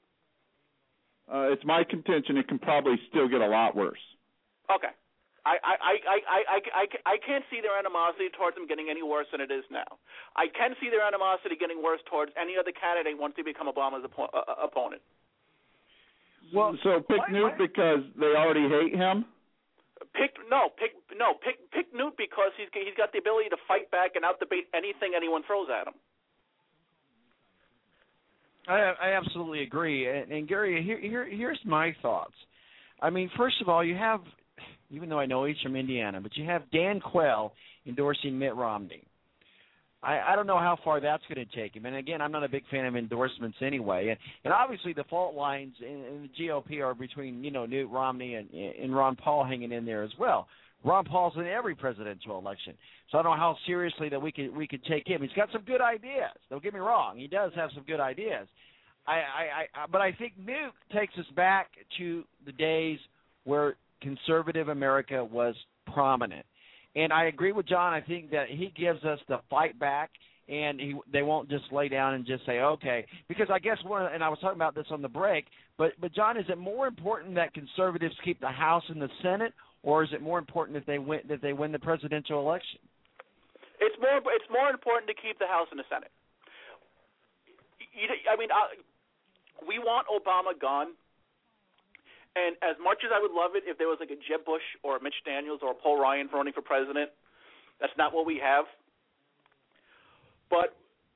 It's my contention it can probably still get a lot worse. Okay. I can't see their animosity towards him getting any worse than it is now. I can see their animosity getting worse towards any other candidate once they become Obama's opponent. Well, so pick Newt because they already hate him? Pick Newt because he's got the ability to fight back and out-debate anything anyone throws at him. I absolutely agree. And Gary, here's my thoughts. I mean, first of all, you have, even though I know he's from Indiana, but you have Dan Quayle endorsing Mitt Romney. I don't know how far that's going to take him. And, again, I'm not a big fan of endorsements anyway. And obviously the fault lines in the GOP are between, Newt Romney and Ron Paul hanging in there as well. Ron Paul's in every presidential election. So I don't know how seriously that we could take him. He's got some good ideas. Don't get me wrong. He does have some good ideas. But I think Newt takes us back to the days where conservative America was prominent. And I agree with John. I think that he gives us the fight back, and they won't just lay down and just say, okay. Because I guess and I was talking about this on the break, but John, is it more important that conservatives keep the House and the Senate, or is it more important that they win the presidential election? It's more important to keep the House and the Senate. We want Obama gone. And as much as I would love it if there was like a Jeb Bush or a Mitch Daniels or a Paul Ryan running for president, that's not what we have. But,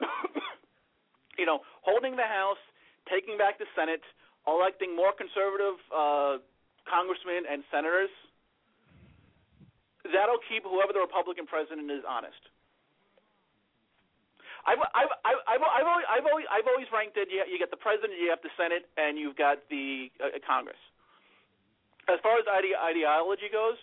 holding the House, taking back the Senate, electing more conservative congressmen and senators, that'll keep whoever the Republican president is honest. I've always ranked it. You get the president, you have the Senate, and you've got the Congress. As far as ideology goes,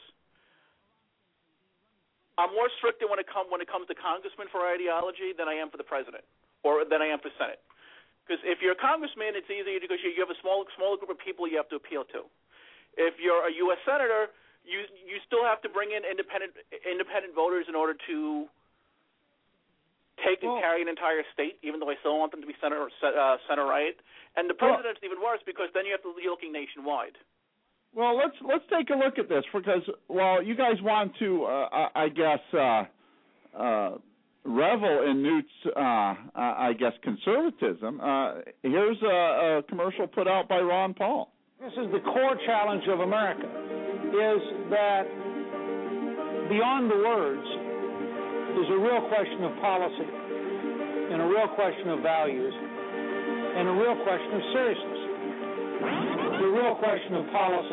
I'm more strict when it comes to congressmen for ideology than I am for the president, or than I am for Senate. Because if you're a congressman, it's easier because you have a smaller group of people you have to appeal to. If you're a U.S. senator, you still have to bring in independent voters in order to take and carry an entire state, even though I still want them to be center right. And the president's even worse because then you have to be looking nationwide. Well, let's take a look at this because, you guys want to, revel in Newt's, I guess, conservatism. Here's a commercial put out by Ron Paul. This is the core challenge of America, is that beyond the words is a real question of policy and a real question of values and a real question of seriousness. The real question of policy.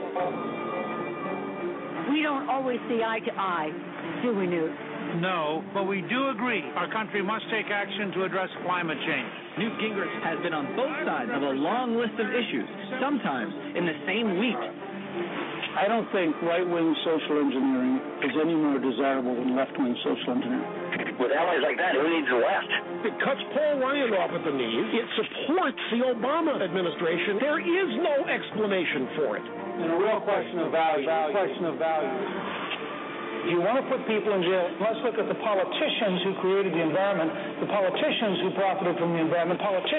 We don't always see eye to eye, do we, Newt? No, but we do agree our country must take action to address climate change. Newt Gingrich has been on both sides of a long list of issues, sometimes in the same week. I don't think right-wing social engineering is any more desirable than left-wing social engineering. With allies like that, who needs the left? It cuts Paul Ryan off at the knees. It supports the Obama administration. There is no explanation for it. And a real question of value. If you want to put people in jail, let's look at the politicians who created the environment, the politicians who profited from the environment,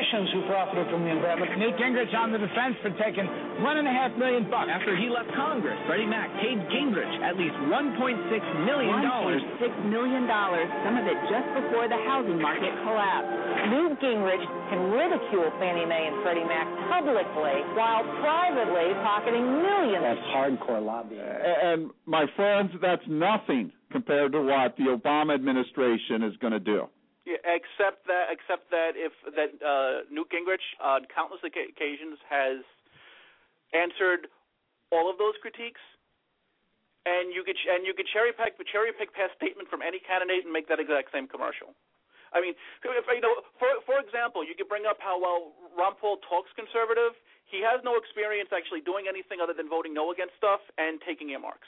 Newt Gingrich on the defense for taking $1.5 million. After he left Congress, Freddie Mac paid Gingrich at least $1.6 million. $1.6 million, some of it just before the housing market collapsed. Newt Gingrich can ridicule Fannie Mae and Freddie Mac publicly while privately pocketing millions. That's hardcore lobbying. And my friends, that's nothing compared to what the Obama administration is going to do. Yeah, except that Newt Gingrich on countless occasions has answered all of those critiques, and you could cherry pick past statement from any candidate and make that exact same commercial. I mean, for example, you could bring up how well Ron Paul talks conservative. He has no experience actually doing anything other than voting no against stuff and taking earmarks.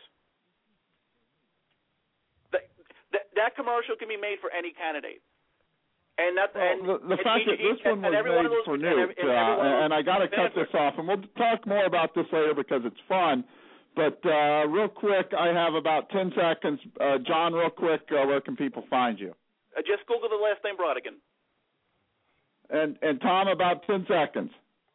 That commercial can be made for any candidate. And that's the fact that this one was made for Newt, and I got to cut this off, and we'll talk more about this later because it's fun. But real quick, I have about 10 seconds. John, real quick, where can people find you? Just Google the last name Brodigan. And Tom, about 10 seconds.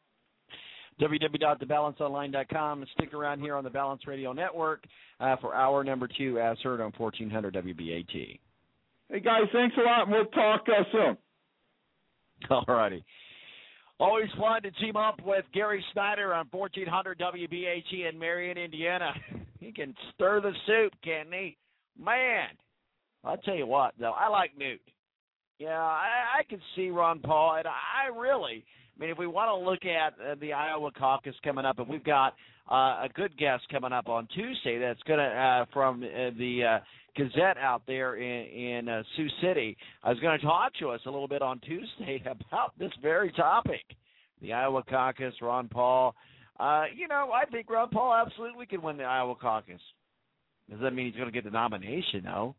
www.thebalanceonline.com. Stick around here on the Balance Radio Network for hour number 2, as heard on 1400 WBAT. Hey, guys, thanks a lot, and we'll talk soon. All righty. Always fun to team up with Gary Snyder on 1400 WBAT in Marion, Indiana. He can stir the soup, can't he? Man, I'll tell you what, though, I like Newt. Yeah, I can see Ron Paul, and I mean, if we want to look at the Iowa caucus coming up, and we've got a good guest coming up on Tuesday that's going to, from the Gazette out there in Sioux City, is going to talk to us a little bit on Tuesday about this very topic, the Iowa caucus, Ron Paul. I think Ron Paul absolutely can win the Iowa caucus. Does that mean he's going to get the nomination? No.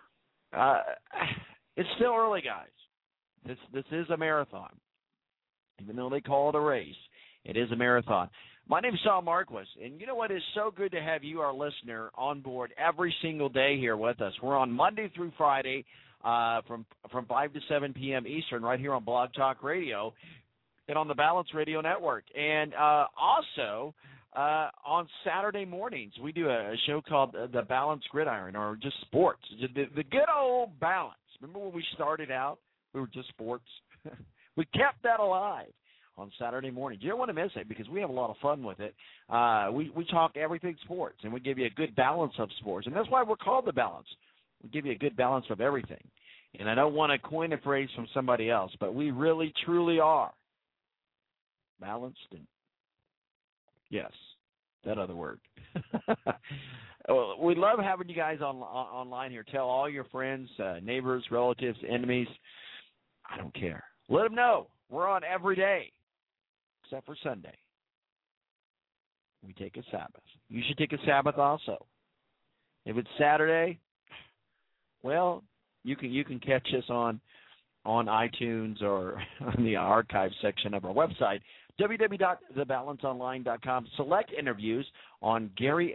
It's still early, guys. This is a marathon. Even though they call it a race, it is a marathon. My name is Saul Marquis, and you know what? It's so good to have you, our listener, on board every single day here with us. We're on Monday through Friday from 5 to 7 p.m. Eastern right here on Blog Talk Radio and on the Balance Radio Network. And also on Saturday mornings, we do a show called The Balance Gridiron, or just sports, the good old balance. Remember when we started out? We were just sports. We kept that alive on Saturday morning. You don't want to miss it because we have a lot of fun with it. We talk everything sports, and we give you a good balance of sports. And that's why we're called The Balance. We give you a good balance of everything. And I don't want to coin a phrase from somebody else, but we really, truly are balanced. And yes, that other word. We love having you guys online here. Tell all your friends, neighbors, relatives, enemies. I don't care. Let them know. We're on every day, except for Sunday. We take a Sabbath. You should take a Sabbath also. If it's Saturday, well, you can catch us on iTunes or on the archive section of our website, www.thebalanceonline.com. Select interviews on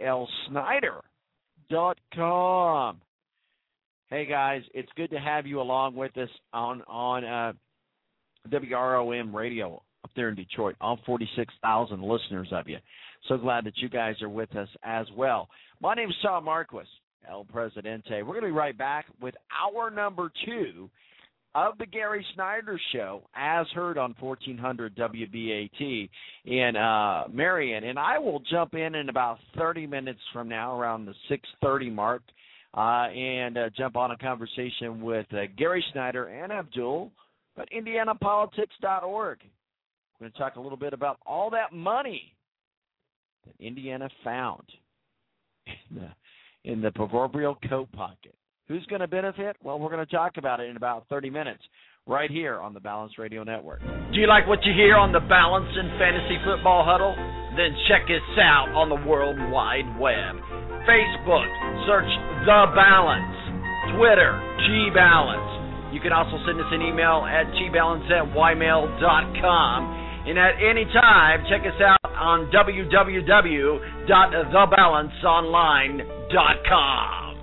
GaryLSnyder.com. Hey, guys, it's good to have you along with us on WROM Radio up there in Detroit, all 46,000 listeners of you. So glad that you guys are with us as well. My name is Saul Marquis. El Presidente. We're going to be right back with hour number 2 of the Gary Snyder Show, as heard on 1400 WBAT in Marion. And I will jump in about 30 minutes from now, around the 6:30 mark, and jump on a conversation with Gary Snyder and Abdul at IndianaPolitics.org. We're going to talk a little bit about all that money that Indiana found in the proverbial coat pocket. Who's going to benefit? Well, we're going to talk about it in about 30 minutes right here on the Balance Radio Network. Do you like what you hear on the Balance and Fantasy Football Huddle? Then check us out on the World Wide Web. Facebook, search The Balance. Twitter, G-Balance. You can also send us an email at gbalance@ymail.com. And at any time, check us out on www.thebalanceonline.com.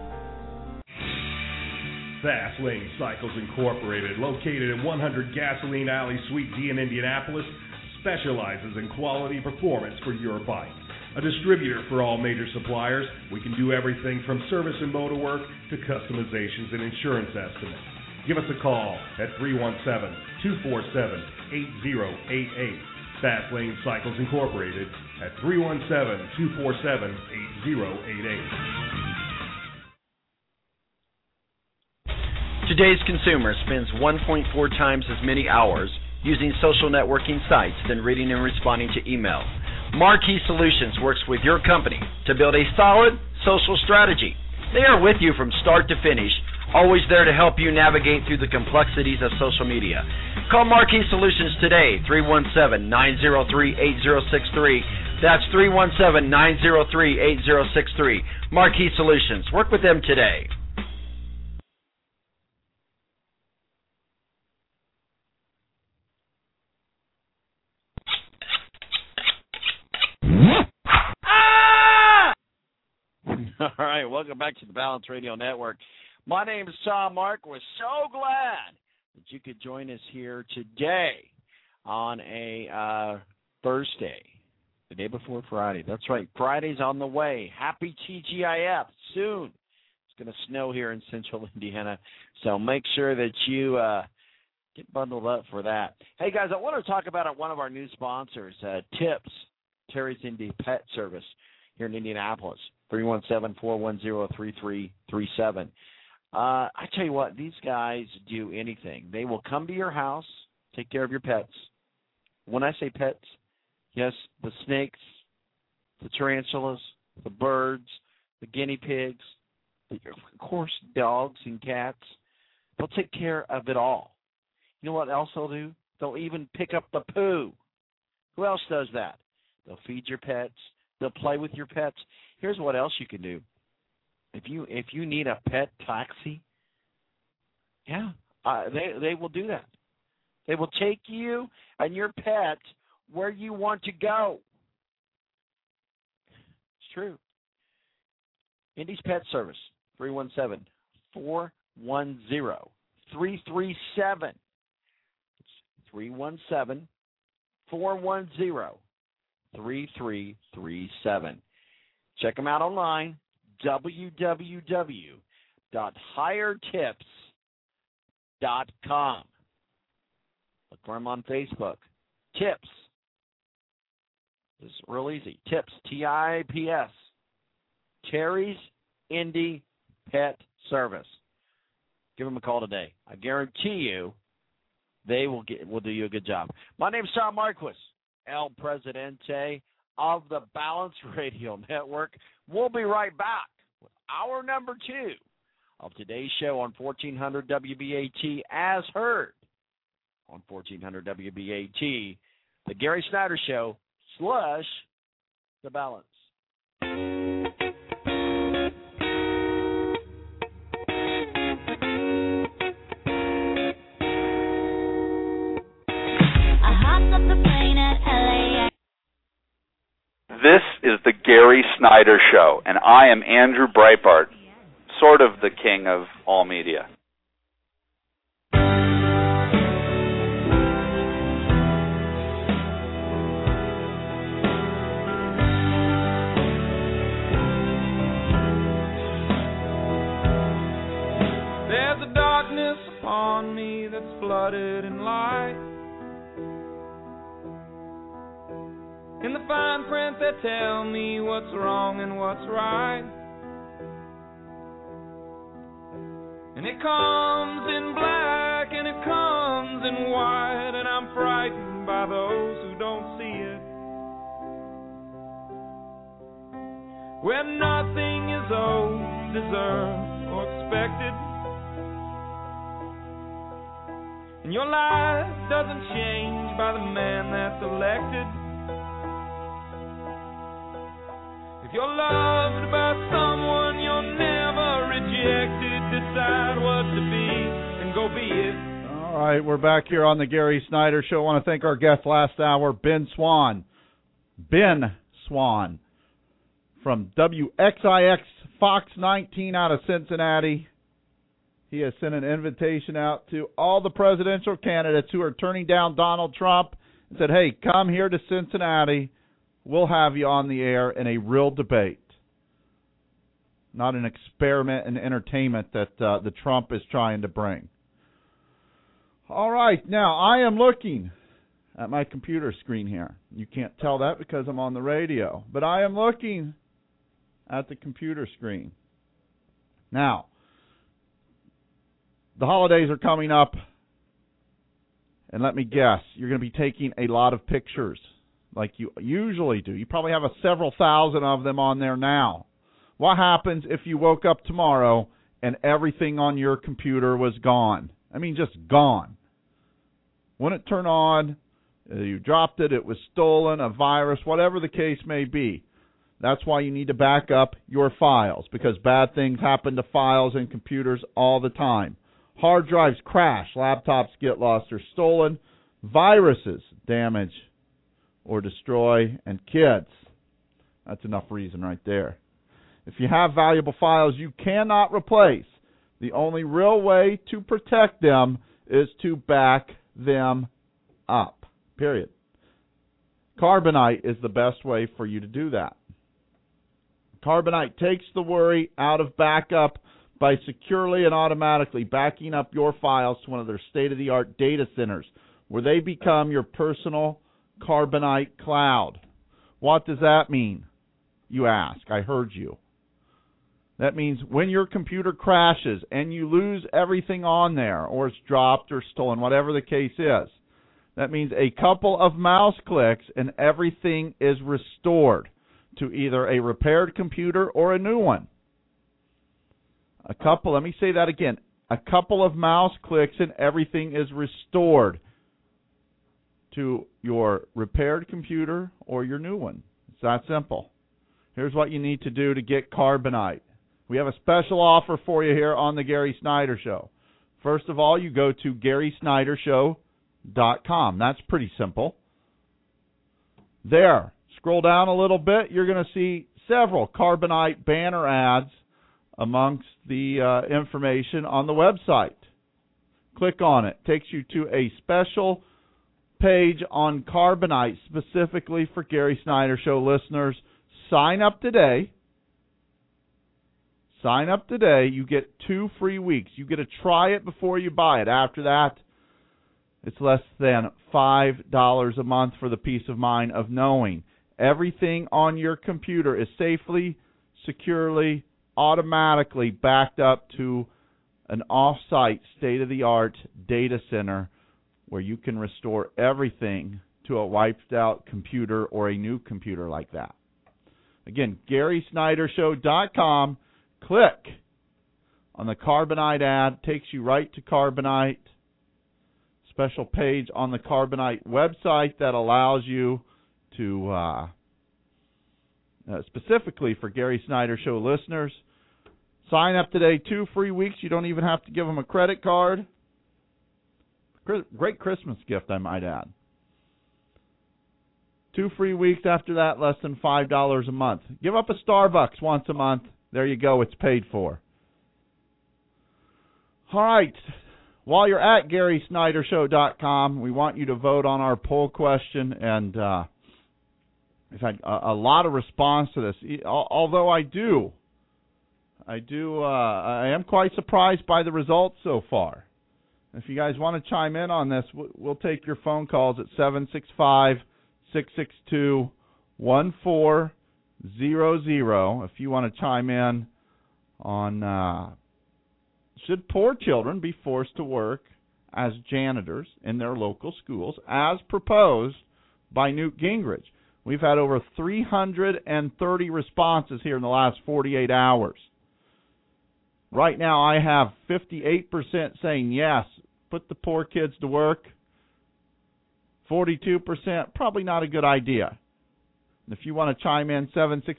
Fast Lane Cycles Incorporated, located at 100 Gasoline Alley, Suite D in Indianapolis, specializes in quality performance for your bike. A distributor for all major suppliers, we can do everything from service and motor work to customizations and insurance estimates. Give us a call at 317-247-8088. Fast Lane Cycles Incorporated at 317-247-8088. Today's consumer spends 1.4 times as many hours using social networking sites than reading and responding to email. Marquee Solutions works with your company to build a solid social strategy. They are with you from start to finish, always there to help you navigate through the complexities of social media. Call Marquee Solutions today, 317-903-8063. That's 317-903-8063. Marquee Solutions. Work with them today. All right, welcome back to the Balance Radio Network. My name is Tom Mark. We're so glad that you could join us here today on a Thursday, the day before Friday. That's right, Friday's on the way. Happy TGIF soon. It's going to snow here in central Indiana, so make sure that you get bundled up for that. Hey, guys, I want to talk about one of our new sponsors, TIPS, Terry's Indy Pet Service here in Indianapolis. 317-410-3337. I tell you what, these guys do anything. They will come to your house, take care of your pets. When I say pets, yes, the snakes, the tarantulas, the birds, the guinea pigs, of course, dogs and cats. They'll take care of it all. You know what else they'll do? They'll even pick up the poo. Who else does that? They'll feed your pets. They'll play with your pets. Here's what else you can do. If you need a pet taxi, they will do that. They will take you and your pet where you want to go. It's true. Indy's Pet Service, 317-410-3337. It's 317-410-3337. Check them out online, www.hiretips.com. Look for them on Facebook. Tips. This is real easy. Tips, T-I-P-S. Terry's Indy Pet Service. Give them a call today. I guarantee you they will do you a good job. My name is Tom Marquis, El Presidente of the Balance Radio Network. We'll be right back with hour number 2 of today's show on 1400 WBAT, as heard on 1400 WBAT, the Gary Snyder Show / The Balance. This is the Gary Snyder Show, and I am Andrew Breitbart, sort of the king of all media. around me that's flooded in light. In the fine print that tell me what's wrong and what's right. And it comes in black and it comes in white, and I'm frightened by those who don't see it. Where nothing is owed, deserved, or expected. And your life doesn't change by the man that's elected. If you're loved by someone, you're never rejected. Decide what to be and go be it. All right, we're back here on the Gary Snyder Show. I want to thank our guest last hour, Ben Swann. Ben Swann from WXIX Fox 19 out of Cincinnati. He has sent an invitation out to all the presidential candidates who are turning down Donald Trump and said, hey, come here to Cincinnati. We'll have you on the air in a real debate. Not an experiment in entertainment that the Trump is trying to bring. All right, now I am looking at my computer screen here. You can't tell that because I'm on the radio, but I am looking at the computer screen. Now, the holidays are coming up, and let me guess, you're going to be taking a lot of pictures like you usually do. You probably have several thousand of them on there now. What happens if you woke up tomorrow and everything on your computer was gone? I mean, just gone. Wouldn't turn on, you dropped it, it was stolen, a virus, whatever the case may be. That's why you need to back up your files, because bad things happen to files and computers all the time. Hard drives crash, laptops get lost or stolen, viruses damage or destroy, and kids. That's enough reason right there. If you have valuable files you cannot replace, the only real way to protect them is to back them up. Period. Carbonite is the best way for you to do that. Carbonite takes the worry out of backup by securely and automatically backing up your files to one of their state-of-the-art data centers, where they become your personal Carbonite cloud. What does that mean, you ask? I heard you. That means when your computer crashes and you lose everything on there, or it's dropped or stolen, whatever the case is, that means a couple of mouse clicks and everything is restored to either a repaired computer or a new one. Let me say that again. A couple of mouse clicks and everything is restored to your repaired computer or your new one. It's that simple. Here's what you need to do to get Carbonite. We have a special offer for you here on the Gary Snyder Show. First of all, you go to GarySnyderShow.com. That's pretty simple. There. Scroll down a little bit. You're going to see several Carbonite banner ads amongst the information on the website. Click on it. Takes you to a special page on Carbonite specifically for Gary Snyder Show listeners. Sign up today. Sign up today. You get 2 free weeks. You get to try it before you buy it. After that, it's less than $5 a month for the peace of mind of knowing everything on your computer is safely, securely, automatically backed up to an off-site, state-of-the-art data center where you can restore everything to a wiped-out computer or a new computer like that. Again, GarySnyderShow.com. Click on the Carbonite ad. Takes you right to Carbonite. Special page on the Carbonite website that allows you to, specifically for Gary Snyder Show listeners, sign up today. 2 free weeks. You don't even have to give them a credit card. Great Christmas gift, I might add. 2 free weeks after that, less than $5 a month. Give up a Starbucks once a month. There you go. It's paid for. All right. While you're at GarySnyderShow.com, we want you to vote on our poll question, and we've had a lot of response to this. Although I am quite surprised by the results so far. If you guys want to chime in on this, we'll take your phone calls at 765-662-1400. If you want to chime in on should poor children be forced to work as janitors in their local schools, as proposed by Newt Gingrich. We've had over 330 responses here in the last 48 hours. Right now, I have 58% saying yes, put the poor kids to work. 42%, probably not a good idea. If you want to chime in,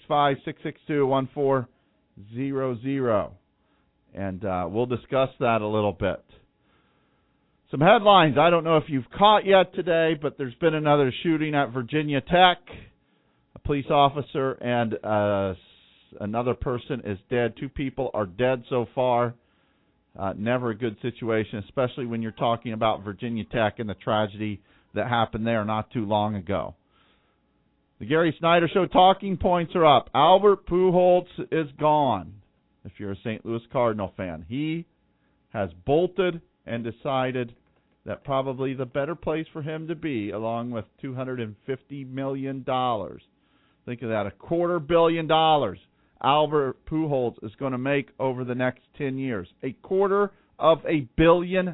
765-662-1400. And we'll discuss that a little bit. Some headlines. I don't know if you've caught yet today, but there's been another shooting at Virginia Tech. A police officer and another person is dead. 2 people are dead so far. Never a good situation, especially when you're talking about Virginia Tech and the tragedy that happened there not too long ago. The Gary Snyder Show talking points are up. Albert Pujols is gone. If you're a St. Louis Cardinal fan, he has bolted and decided that probably the better place for him to be, along with $250 million. Think of that, $250 million Albert Pujols is going to make over the next 10 years. $250 million.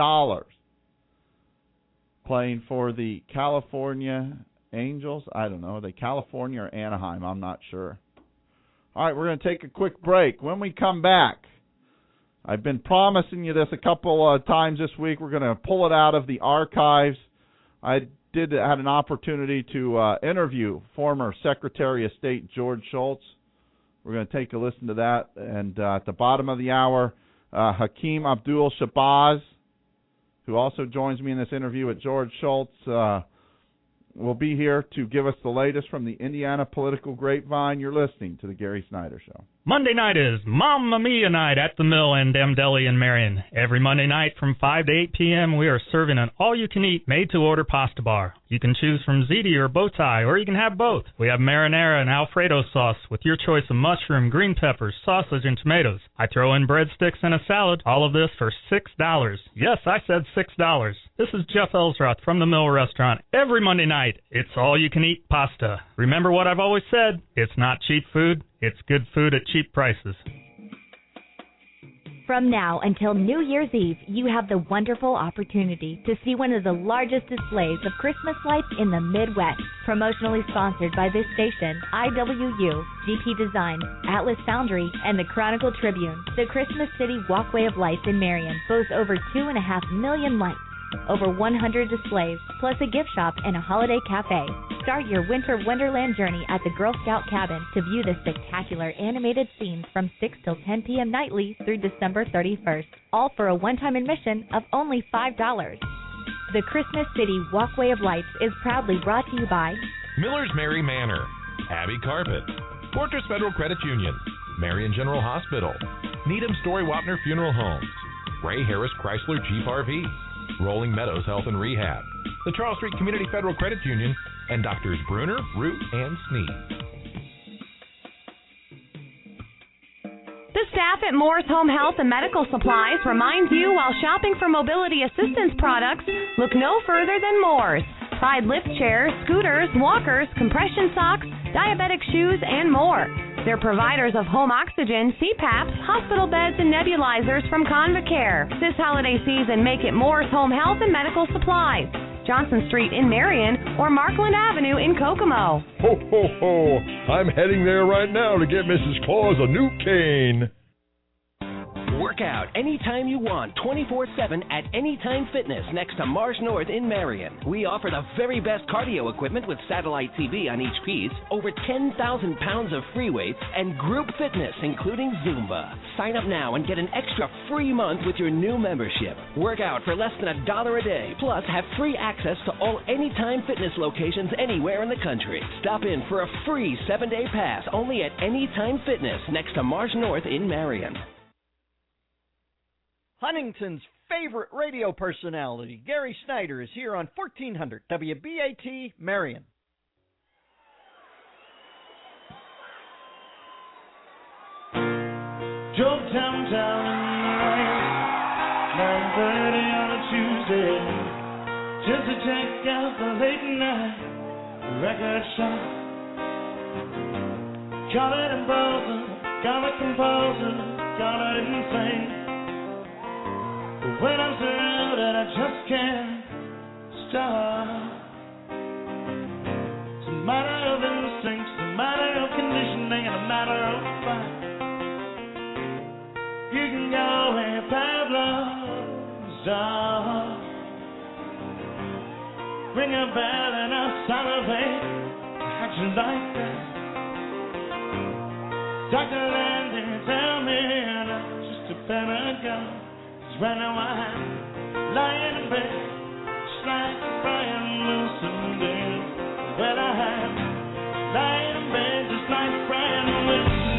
Playing for the California Angels. I don't know. Are they California or Anaheim? I'm not sure. All right, we're going to take a quick break. When we come back, I've been promising you this a couple of times this week. We're going to pull it out of the archives. I had an opportunity to interview former Secretary of State George Shultz. We're going to take a listen to that. And at the bottom of the hour, Hakeem Abdul-Shabazz, who also joins me in this interview with George Shultz, will be here to give us the latest from the Indiana political grapevine. You're listening to The Gary Snyder Show. Monday night is Mamma Mia night at the Mill and M Deli in Marion. Every Monday night from 5 to 8 p.m. we are serving an all-you-can-eat made-to-order pasta bar. You can choose from ziti or bow tie, or you can have both. We have marinara and Alfredo sauce with your choice of mushroom, green peppers, sausage, and tomatoes. I throw in breadsticks and a salad. All of this for $6. Yes, I said $6. This is Jeff Ellsroth from the Mill Restaurant. Every Monday night, it's all-you-can-eat pasta. Remember what I've always said, it's not cheap food, it's good food at cheap prices. From now until New Year's Eve, you have the wonderful opportunity to see one of the largest displays of Christmas lights in the Midwest. Promotionally sponsored by this station, IWU, GP Design, Atlas Foundry, and the Chronicle Tribune. The Christmas City Walkway of Lights in Marion boasts over 2.5 million lights, over 100 displays, plus a gift shop and a holiday cafe. Start your winter wonderland journey at the Girl Scout Cabin to view the spectacular animated scenes from 6 till 10 p.m. nightly through December 31st, all for a one-time admission of only $5. The Christmas City Walkway of Lights is proudly brought to you by Miller's Mary Manor, Abbey Carpet, Fortress Federal Credit Union, Marion General Hospital, Needham Story Wapner Funeral Homes, Ray Harris Chrysler Jeep RV, Rolling Meadows Health and Rehab, the Charles Street Community Federal Credit Union, and Doctors Bruner, Root, and Sneed. The staff at Moore's Home Health and Medical Supplies reminds you while shopping for mobility assistance products, look no further than Moore's. Pride lift chairs, scooters, walkers, compression socks, diabetic shoes, and more. They're providers of home oxygen, CPAPs, hospital beds, and nebulizers from Convacare. This holiday season, make it Moore's Home Health and Medical Supplies, Johnson Street in Marion, or Markland Avenue in Kokomo. Ho, ho, ho! I'm heading there right now to get Mrs. Claus a new cane. Work out anytime you want, 24/7 at Anytime Fitness next to Mars North in Marion. We offer the very best cardio equipment with satellite TV on each piece, over 10,000 pounds of free weights, and group fitness including Zumba. Sign up now and get an extra free month with your new membership. Work out for less than $1 a day, plus have free access to all Anytime Fitness locations anywhere in the country. Stop in for a free 7-day pass only at Anytime Fitness next to Mars North in Marion. Huntington's favorite radio personality, Gary Snyder, is here on 1400 WBAT Marion. Drove downtown in the rain, 9:30 on check out the late night record shop. Call it imposing, call it composing, call it insane. But when I'm surrounded, I just can't stop. It's a matter of instinct, it's a matter of conditioning, and a matter of fact. You can go where Pablo's dog. Ring a bell and I'll salivate. How'd you like that? Dr. Landy, tell me not just a pentagon. 'Cause right now I'm lying in bed, just like Brian Wilson did. Well, I'm lying in bed, just like Brian Wilson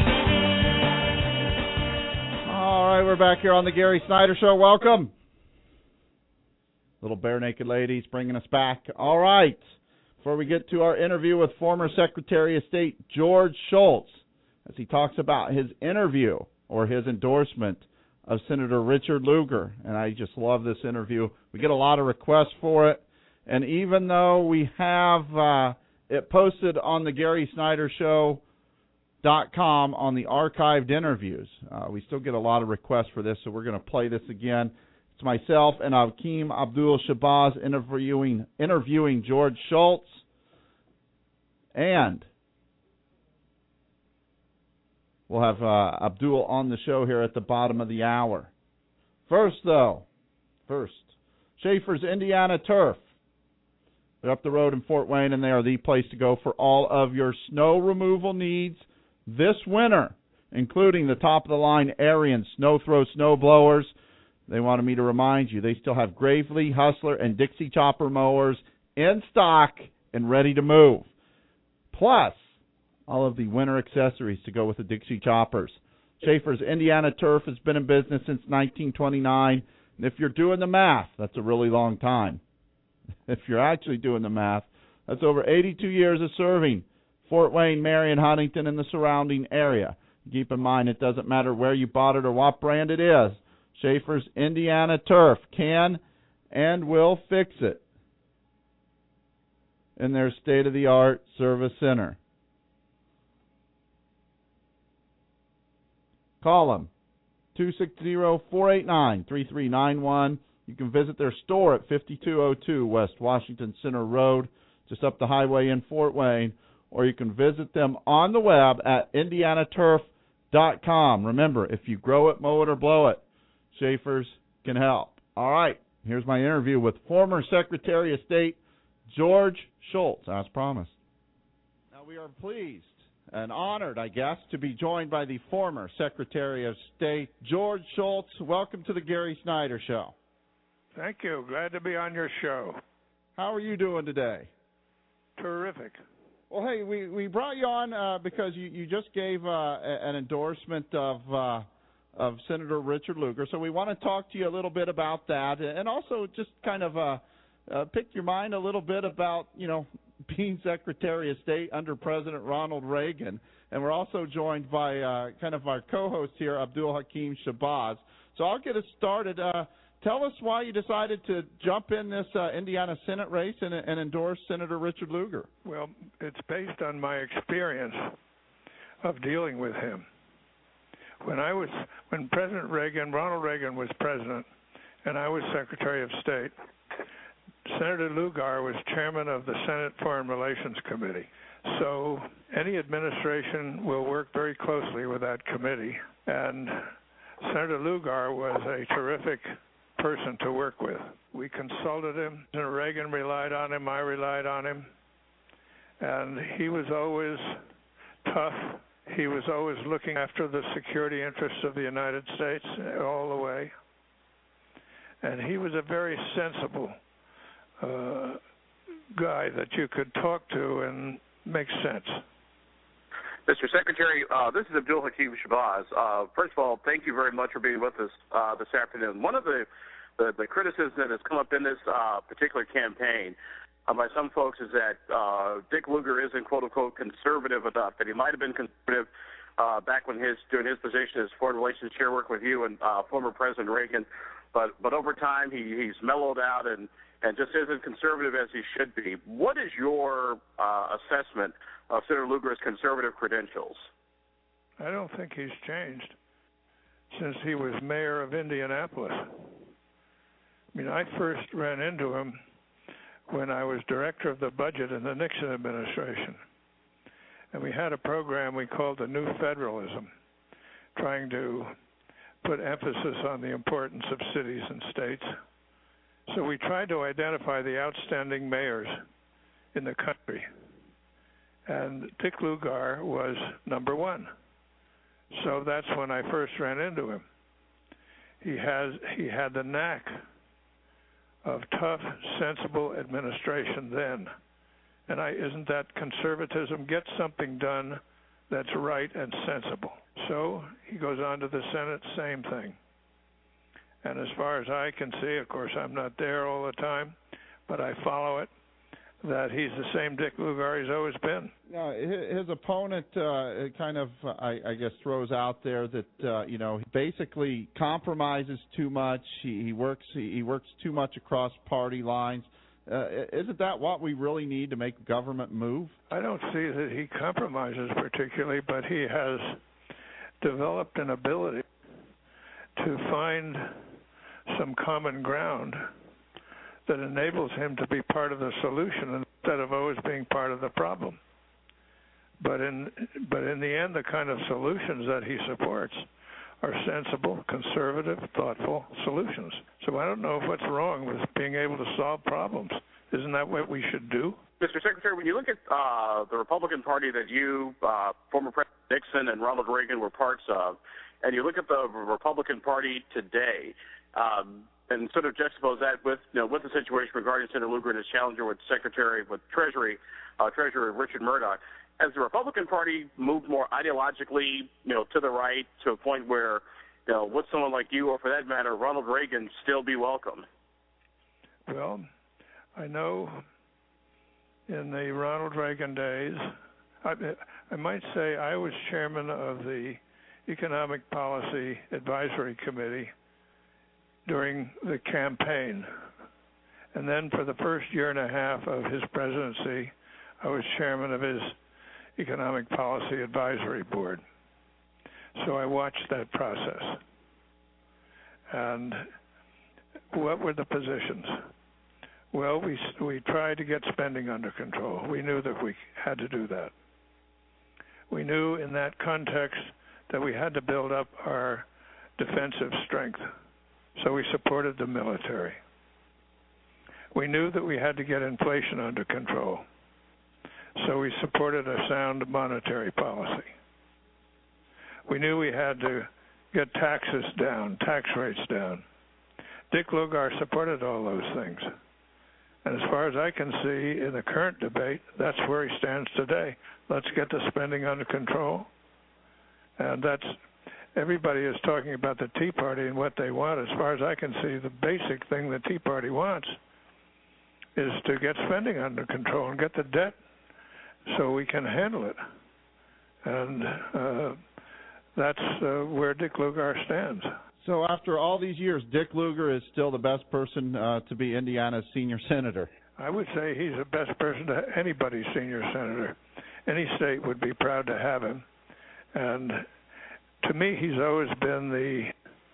did. All right, we're back here on the Gary Snyder Show. Welcome. Little bare naked ladies bringing us back. All right. Before we get to our interview with former Secretary of State George Shultz, as he talks about his interview or his endorsement of Senator Richard Lugar. And I just love this interview. We get a lot of requests for it. And even though we have it posted on the GarySnyderShow.com on the archived interviews, we still get a lot of requests for this, so we're going to play this again. It's myself and Hakeem Abdul-Shabazz interviewing George Shultz. And we'll have Abdul on the show here at the bottom of the hour. First, Schaefer's Indiana Turf. They're up the road in Fort Wayne, and they are the place to go for all of your snow removal needs this winter, including the top-of-the-line Ariens snow throw snow blowers. They wanted me to remind you, they still have Gravely, Hustler, and Dixie Chopper mowers in stock and ready to move. Plus, all of the winter accessories to go with the Dixie Choppers. Schaefer's Indiana Turf has been in business since 1929. And if you're doing the math, that's a really long time. If you're actually doing the math, that's over 82 years of serving Fort Wayne, Marion, Huntington, and the surrounding area. Keep in mind, it doesn't matter where you bought it or what brand it is. Schaefer's Indiana Turf can and will fix it in their state-of-the-art service center. Call them, 260-489-3391. You can visit their store at 5202 West Washington Center Road, just up the highway in Fort Wayne, or you can visit them on the web at indianaturf.com. Remember, if you grow it, mow it, or blow it, Schaefer's can help. All right, here's my interview with former Secretary of State George Shultz, as promised. Now, we are pleased and honored, I guess, to be joined by the former Secretary of State George Shultz. Welcome to the Gary Snyder Show. Thank you. Glad to be on your show. How are you doing today? Terrific. Well, hey, we brought you on because you just gave an endorsement of Senator Richard Lugar. So we want to talk to you a little bit about that, and also just kind of pick your mind a little bit about, being Secretary of State under President Ronald Reagan. And we're also joined by kind of our co-host here, Abdul Hakeem Shabazz. So I'll get us started. Tell us why you decided to jump in this Indiana Senate race and endorse Senator Richard Lugar. Well, it's based on my experience of dealing with him. When President Ronald Reagan was president, and I was Secretary of State, Senator Lugar was chairman of the Senate Foreign Relations Committee. So any administration will work very closely with that committee. And Senator Lugar was a terrific person to work with. We consulted him. President Reagan relied on him. I relied on him. And he was always tough. He was always looking after the security interests of the United States all the way. And he was a very sensible guy that you could talk to and make sense. Mr. Secretary, this is Abdul Hakeem Shabazz. First of all, thank you very much for being with us this afternoon. One of the criticisms that has come up in this particular campaign by some folks is that Dick Lugar isn't, quote-unquote, conservative enough, that he might have been conservative back when during his position as foreign relations chair work with you and former President Reagan. But over time, he's mellowed out and and just isn't conservative as he should be. What is your assessment of Senator Lugar's conservative credentials? I don't think he's changed since he was mayor of Indianapolis. I mean, I first ran into him when I was director of the budget in the Nixon administration. And we had a program we called the New Federalism, trying to put emphasis on the importance of cities and states. So we tried to identify the outstanding mayors in the country. And Dick Lugar was number one. So that's when I first ran into him. He had the knack of tough, sensible administration then. And isn't that conservatism? Get something done that's right and sensible. So he goes on to the Senate, same thing. And as far as I can see, of course, I'm not there all the time, but I follow it, that he's the same Dick Lugar he's always been. His opponent kind of, I guess, throws out there that he basically compromises too much. He works too much across party lines. Isn't that what we really need to make government move? I don't see that he compromises particularly, but he has developed an ability to find some common ground that enables him to be part of the solution instead of always being part of the problem. But in the end, the kind of solutions that he supports are sensible, conservative, thoughtful solutions. So I don't know what's wrong with being able to solve problems. Isn't that what we should do? Mr. Secretary, when you look at the Republican Party that you, former President Nixon and Ronald Reagan were parts of, and you look at the Republican Party today, and sort of juxtapose that with the situation regarding Senator Lugar and his challenger with Treasurer Richard Murdoch, has the Republican Party moved more ideologically, to the right, to a point where, would someone like you, or for that matter, Ronald Reagan, still be welcome? Well, I know in the Ronald Reagan days, I might say I was chairman of the Economic Policy Advisory Committee during the campaign. And then for the first year and a half of his presidency, I was chairman of his Economic Policy Advisory Board. So I watched that process. And what were the positions? Well, we tried to get spending under control. We knew that we had to do that. We knew in that context that we had to build up our defensive strength. So we supported the military. We knew that we had to get inflation under control. So we supported a sound monetary policy. We knew we had to get taxes down, tax rates down. Dick Lugar supported all those things. And as far as I can see in the current debate, that's where he stands today. Let's get the spending under control. And everybody is talking about the Tea Party and what they want. As far as I can see, the basic thing the Tea Party wants is to get spending under control and get the debt so we can handle it. And that's where Dick Lugar stands. So after all these years, Dick Lugar is still the best person to be Indiana's senior senator? I would say he's the best person to anybody's senior senator. Any state would be proud to have him. And to me, he's always been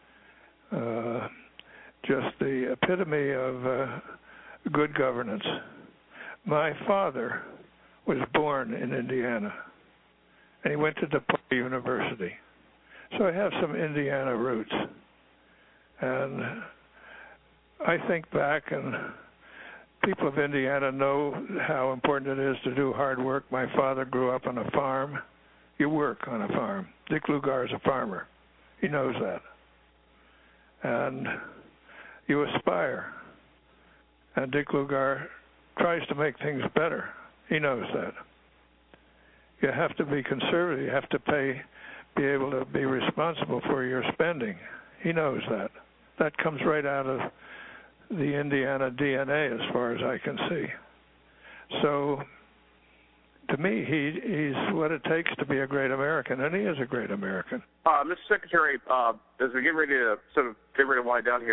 just the epitome of good governance. My father was born in Indiana, and he went to DePaul University. So I have some Indiana roots. And I think back, and people of Indiana know how important it is to do hard work. My father grew up on a farm. You work on a farm. Dick Lugar is a farmer. He knows that. And you aspire. And Dick Lugar tries to make things better. He knows that. You have to be conservative. You have to be able to be responsible for your spending. He knows that. That comes right out of the Indiana DNA as far as I can see. So to me, he's what it takes to be a great American, and he is a great American. Mr. Secretary, as we get ready to wind down here,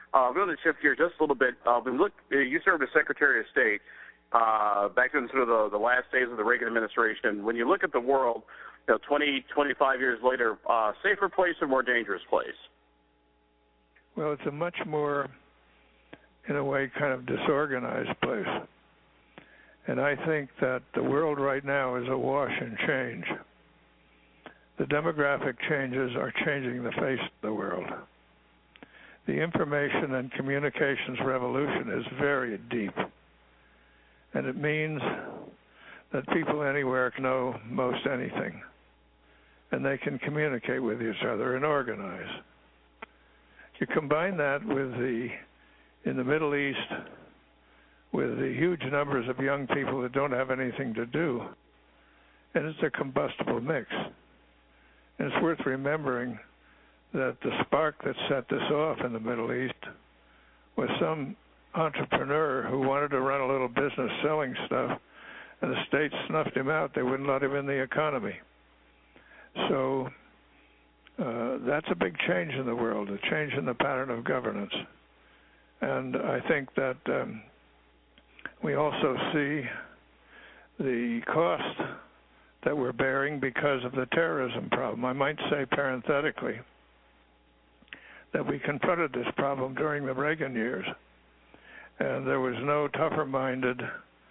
I'm going to shift gears just a little bit. You served as Secretary of State back in sort of the last days of the Reagan administration. When you look at the world, 20, 25 years later, safer place or more dangerous place? Well, it's a much more, in a way, kind of disorganized place. And I think that the world right now is awash in change. The demographic changes are changing the face of the world. The information and communications revolution is very deep. And it means that people anywhere can know most anything. And they can communicate with each other and organize. You combine that with in the Middle East, with the huge numbers of young people that don't have anything to do, and it's a combustible mix. And it's worth remembering that the spark that set this off in the Middle East was some entrepreneur who wanted to run a little business selling stuff, and the state snuffed him out. They wouldn't let him in the economy. So that's a big change in the world, a change in the pattern of governance. And I think that we also see the cost that we're bearing because of the terrorism problem. I might say parenthetically that we confronted this problem during the Reagan years, and there was no tougher-minded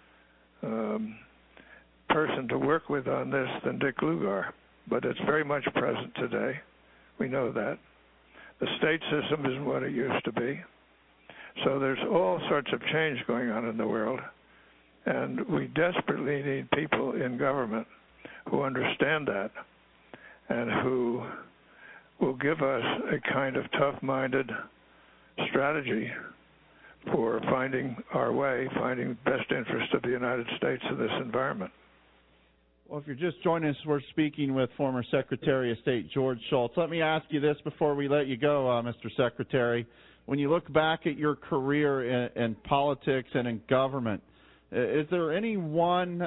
person to work with on this than Dick Lugar. But it's very much present today. We know that. The state system isn't what it used to be. So there's all sorts of change going on in the world. And we desperately need people in government who understand that and who will give us a kind of tough-minded strategy for finding our way, finding the best interest of the United States in this environment. Well, if you're just joining us, we're speaking with former Secretary of State George Shultz. Let me ask you this before we let you go, Mr. Secretary. When you look back at your career in politics and in government, is there any one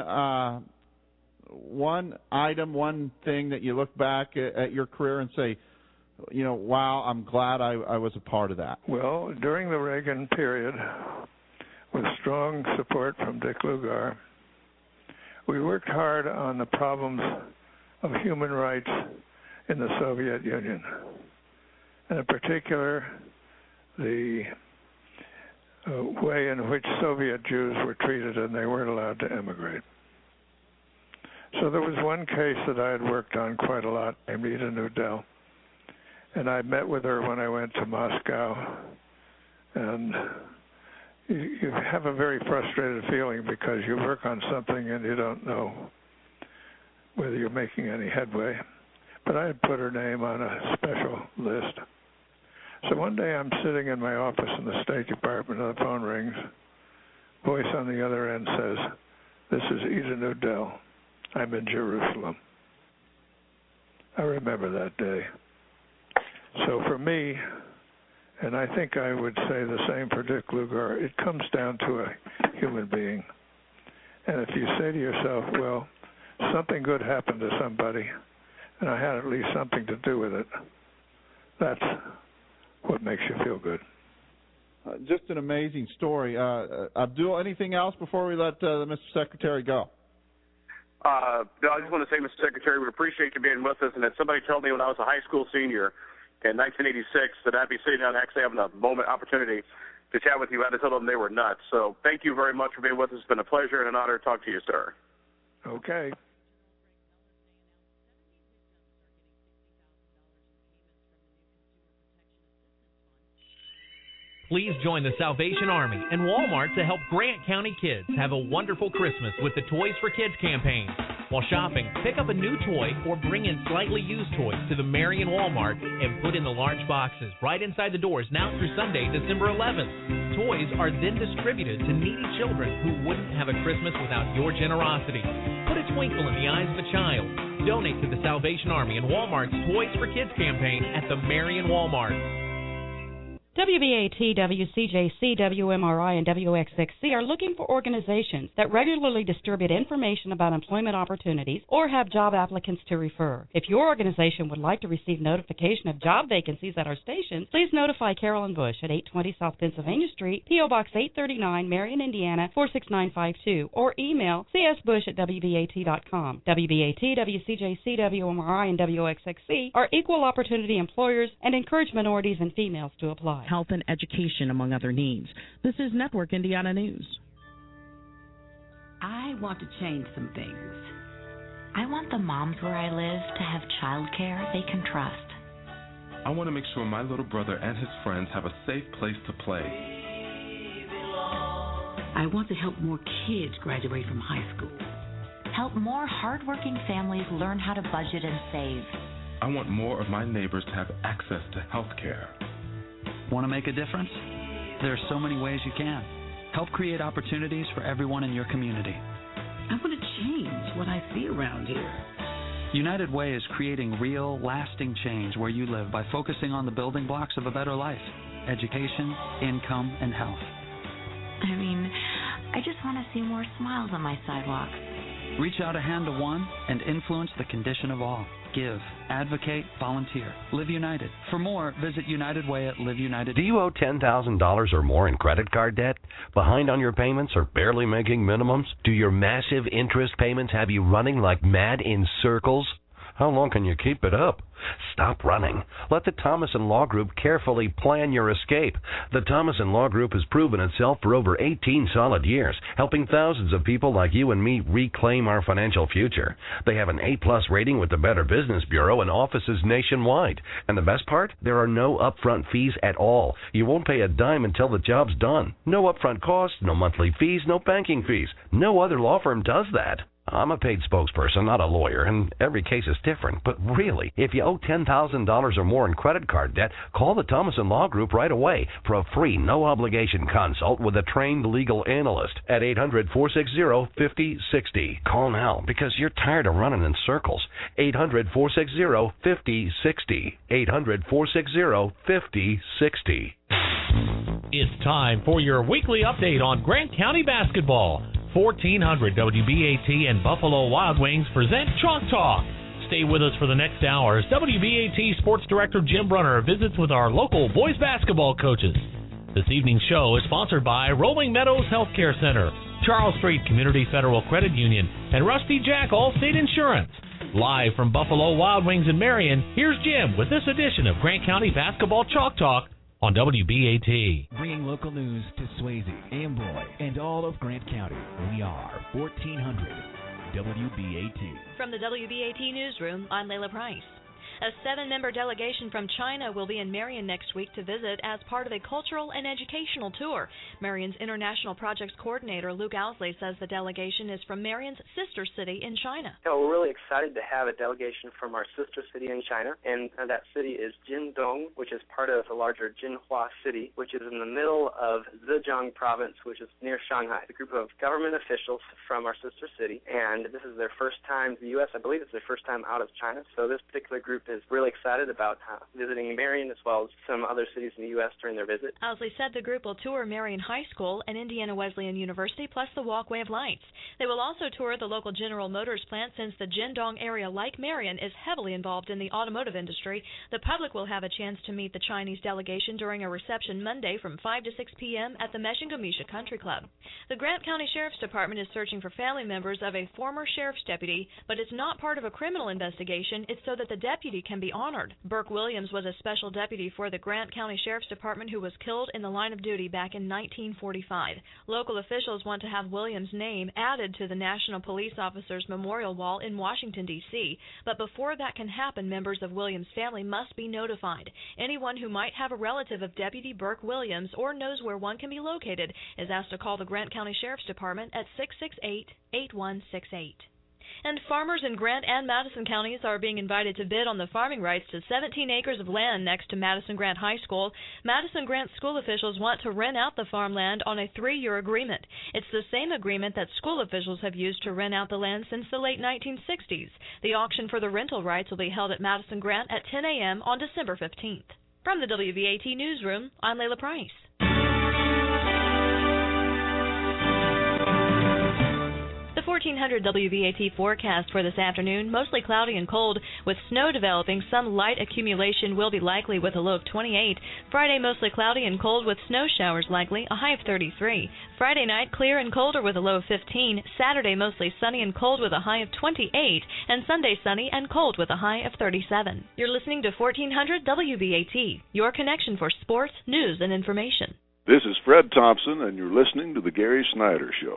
item, one thing that you look back at your career and say, wow, I'm glad I was a part of that? Well, during the Reagan period, with strong support from Dick Lugar, we worked hard on the problems of human rights in the Soviet Union, and in particular, the way in which Soviet Jews were treated and they weren't allowed to emigrate. So there was one case that I had worked on quite a lot named Ida Nudel, and I met with her when I went to Moscow, and you have a very frustrated feeling because you work on something and you don't know whether you're making any headway. But I had put her name on a special list. So one day I'm sitting in my office in the State Department and the phone rings. Voice on the other end says, "This is Ida Nudel. I'm in Jerusalem." I remember that day. So for me, and I think I would say the same for Dick Lugar, it comes down to a human being. And if you say to yourself, well, something good happened to somebody, and I had at least something to do with it, that's what makes you feel good. Just an amazing story. Abdul, anything else before we let Mr. Secretary go? I just want to say, Mr. Secretary, we appreciate you being with us. And that somebody told me when I was a high school senior in 1986 that I'd be sitting down actually having a opportunity to chat with you. I had to tell them they were nuts. So thank you very much for being with us. It's been a pleasure and an honor to talk to you, sir. Okay. Please join the Salvation Army and Walmart to help Grant County kids have a wonderful Christmas with the Toys for Kids campaign. While shopping, pick up a new toy or bring in slightly used toys to the Marion Walmart and put in the large boxes right inside the doors now through Sunday, December 11th. Toys are then distributed to needy children who wouldn't have a Christmas without your generosity. Put a twinkle in the eyes of a child. Donate to the Salvation Army and Walmart's Toys for Kids campaign at the Marion Walmart. WBAT, WCJC, WMRI, and WXXC are looking for organizations that regularly distribute information about employment opportunities or have job applicants to refer. If your organization would like to receive notification of job vacancies at our station, please notify Carolyn Bush at 820 South Pennsylvania Street, P.O. Box 839, Marion, Indiana, 46952, or email csbush@wbat.com. WBAT, WCJC, WMRI, and WXXC are equal opportunity employers and encourage minorities and females to apply. Health and education, among other needs. This is Network Indiana News. I want to change some things. I want the moms where I live to have child care they can trust. I want to make sure my little brother and his friends have a safe place to play. I want to help more kids graduate from high school. Help more hardworking families learn how to budget and save. I want more of my neighbors to have access to health care. Want to make a difference? There are so many ways you can. Help create opportunities for everyone in your community. I want to change what I see around here. United Way is creating real, lasting change where you live by focusing on the building blocks of a better life: education, income, and health. I mean, I just want to see more smiles on my sidewalk. Reach out a hand to one and influence the condition of all. Give, advocate, volunteer. Live United. For more, visit United Way at Live United. Do you owe $10,000 or more in credit card debt? Behind on your payments or barely making minimums? Do your massive interest payments have you running like mad in circles? How long can you keep it up? Stop running. Let the Thomas & Law Group carefully plan your escape. The Thomas & Law Group has proven itself for over 18 solid years, helping thousands of people like you and me reclaim our financial future. They have an A-plus rating with the Better Business Bureau and offices nationwide. And the best part? There are no upfront fees at all. You won't pay a dime until the job's done. No upfront costs, no monthly fees, no banking fees. No other law firm does that. I'm a paid spokesperson, not a lawyer, and every case is different. But really, if you owe $10,000 or more in credit card debt, call the Thomas & Law Group right away for a free, no-obligation consult with a trained legal analyst at 800-460-5060. Call now because you're tired of running in circles. 800-460-5060. 800-460-5060. It's time for your weekly update on Grant County basketball. 1400 WBAT and Buffalo Wild Wings present Chalk Talk. Stay with us for the next hour as WBAT Sports Director Jim Brunner visits with our local boys basketball coaches. This evening's show is sponsored by Rolling Meadows Healthcare Center, Charles Street Community Federal Credit Union, and Rusty Jack Allstate Insurance. Live from Buffalo Wild Wings in Marion, here's Jim with this edition of Grant County Basketball Chalk Talk on WBAT. Bringing local news to Swayze, Amboy, and all of Grant County. We are 1400 WBAT. From the WBAT Newsroom, I'm Layla Price. A 7-member delegation from China will be in Marion next week to visit as part of a cultural and educational tour. Marion's International Projects Coordinator Luke Owsley says the delegation is from Marion's sister city in China. We're really excited to have a delegation from our sister city in China, and that city is Jingdong, which is part of the larger Jinhua city, which is in the middle of Zhejiang province, which is near Shanghai. It's a group of government officials from our sister city, and this is their first time to the U.S. I believe it's their first time out of China, so this particular group is really excited about visiting Marion as well as some other cities in the U.S. during their visit. Owsley said the group will tour Marion High School and Indiana Wesleyan University, plus the Walkway of Lights. They will also tour the local General Motors plant since the Jingdong area, like Marion, is heavily involved in the automotive industry. The public will have a chance to meet the Chinese delegation during a reception Monday from 5 to 6 p.m. at the Meshingomisha Country Club. The Grant County Sheriff's Department is searching for family members of a former sheriff's deputy, but it's not part of a criminal investigation. It's so that the deputy can be honored. Burke Williams was a special deputy for the Grant County Sheriff's Department who was killed in the line of duty back in 1945. Local officials want to have Williams' name added to the National Police Officers Memorial Wall in Washington, D.C., but before that can happen, members of Williams' family must be notified. Anyone who might have a relative of Deputy Burke Williams or knows where one can be located is asked to call the Grant County Sheriff's Department at 668-8168. And farmers in Grant and Madison counties are being invited to bid on the farming rights to 17 acres of land next to Madison Grant High School. Madison Grant school officials want to rent out the farmland on a 3-year agreement. It's the same agreement that school officials have used to rent out the land since the late 1960s. The auction for the rental rights will be held at Madison Grant at 10 a.m. on December 15th. From the WBAT Newsroom, I'm Layla Price. The 1400 WBAT forecast for this afternoon, mostly cloudy and cold, with snow developing. Some light accumulation will be likely with a low of 28. Friday, mostly cloudy and cold with snow showers likely, a high of 33. Friday night, clear and colder with a low of 15. Saturday, mostly sunny and cold with a high of 28. And Sunday, sunny and cold with a high of 37. You're listening to 1400 WBAT, your connection for sports, news, and information. This is Fred Thompson, and you're listening to The Gary Snyder Show.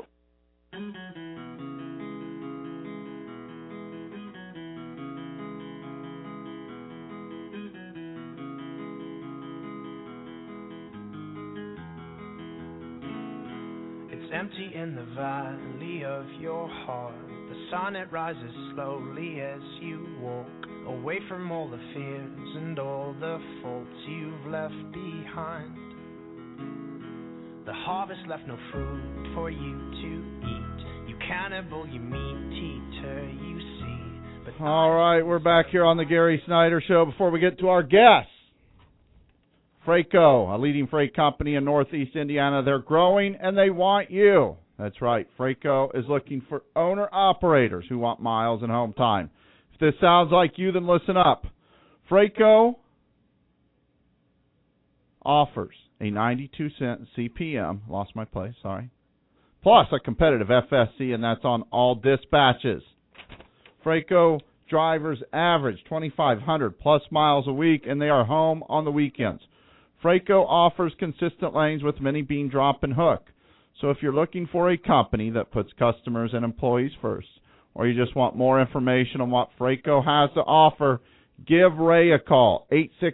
Empty in the valley of your heart. The sun, it rises slowly as you walk away from all the fears and all the faults you've left behind. The harvest left no food for you to eat. You cannibal, you meat eater, you see. But all right, we're back here on the Gary Snyder Show. Before we get to our guests, Freightco, a leading freight company in Northeast Indiana. They're growing, and they want you. That's right. Freightco is looking for owner-operators who want miles and home time. If this sounds like you, then listen up. Freightco offers a 92-cent CPM, lost my place, sorry, plus a competitive FSC, and that's on all dispatches. Freightco drivers average 2,500 plus miles a week, and they are home on the weekends. Freightco offers consistent lanes with many bean, drop, and hook. So if you're looking for a company that puts customers and employees first, or you just want more information on what Freightco has to offer, give Ray a call,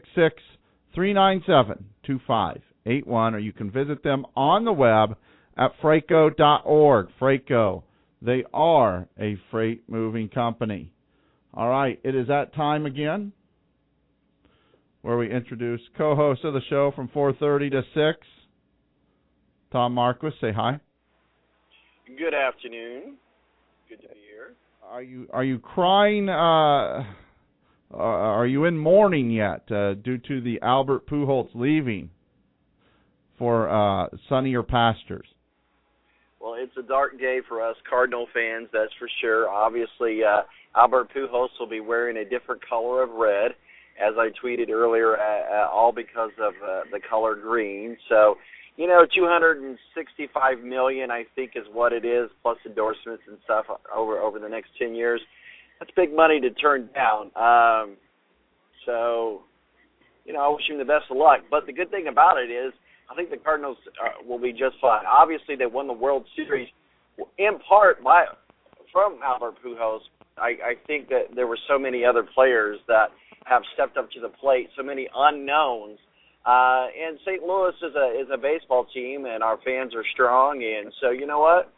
866-397-2581, or you can visit them on the web at freightco.org. Freightco, they are a freight-moving company. All right, it is that time again, where we introduce co-host of the show from 4:30 to 6, Tom Marquis. Say hi. Good afternoon. Good to be here. Are you crying? Are you in mourning yet due to the Albert Pujols leaving for sunnier pastures? Well, it's a dark day for us Cardinal fans, that's for sure. Obviously, Albert Pujols will be wearing a different color of red, as I tweeted earlier, all because of the color green. So, you know, $265 million, I think, is what it is, plus endorsements and stuff over the next 10 years. That's big money to turn down. So, you know, I wish him the best of luck. But the good thing about it is, I think the Cardinals will be just fine. Obviously, they won the World Series in part from Albert Pujols. I think that there were so many other players that have stepped up to the plate, so many unknowns. And St. Louis is a baseball team, and our fans are strong. And so, you know what?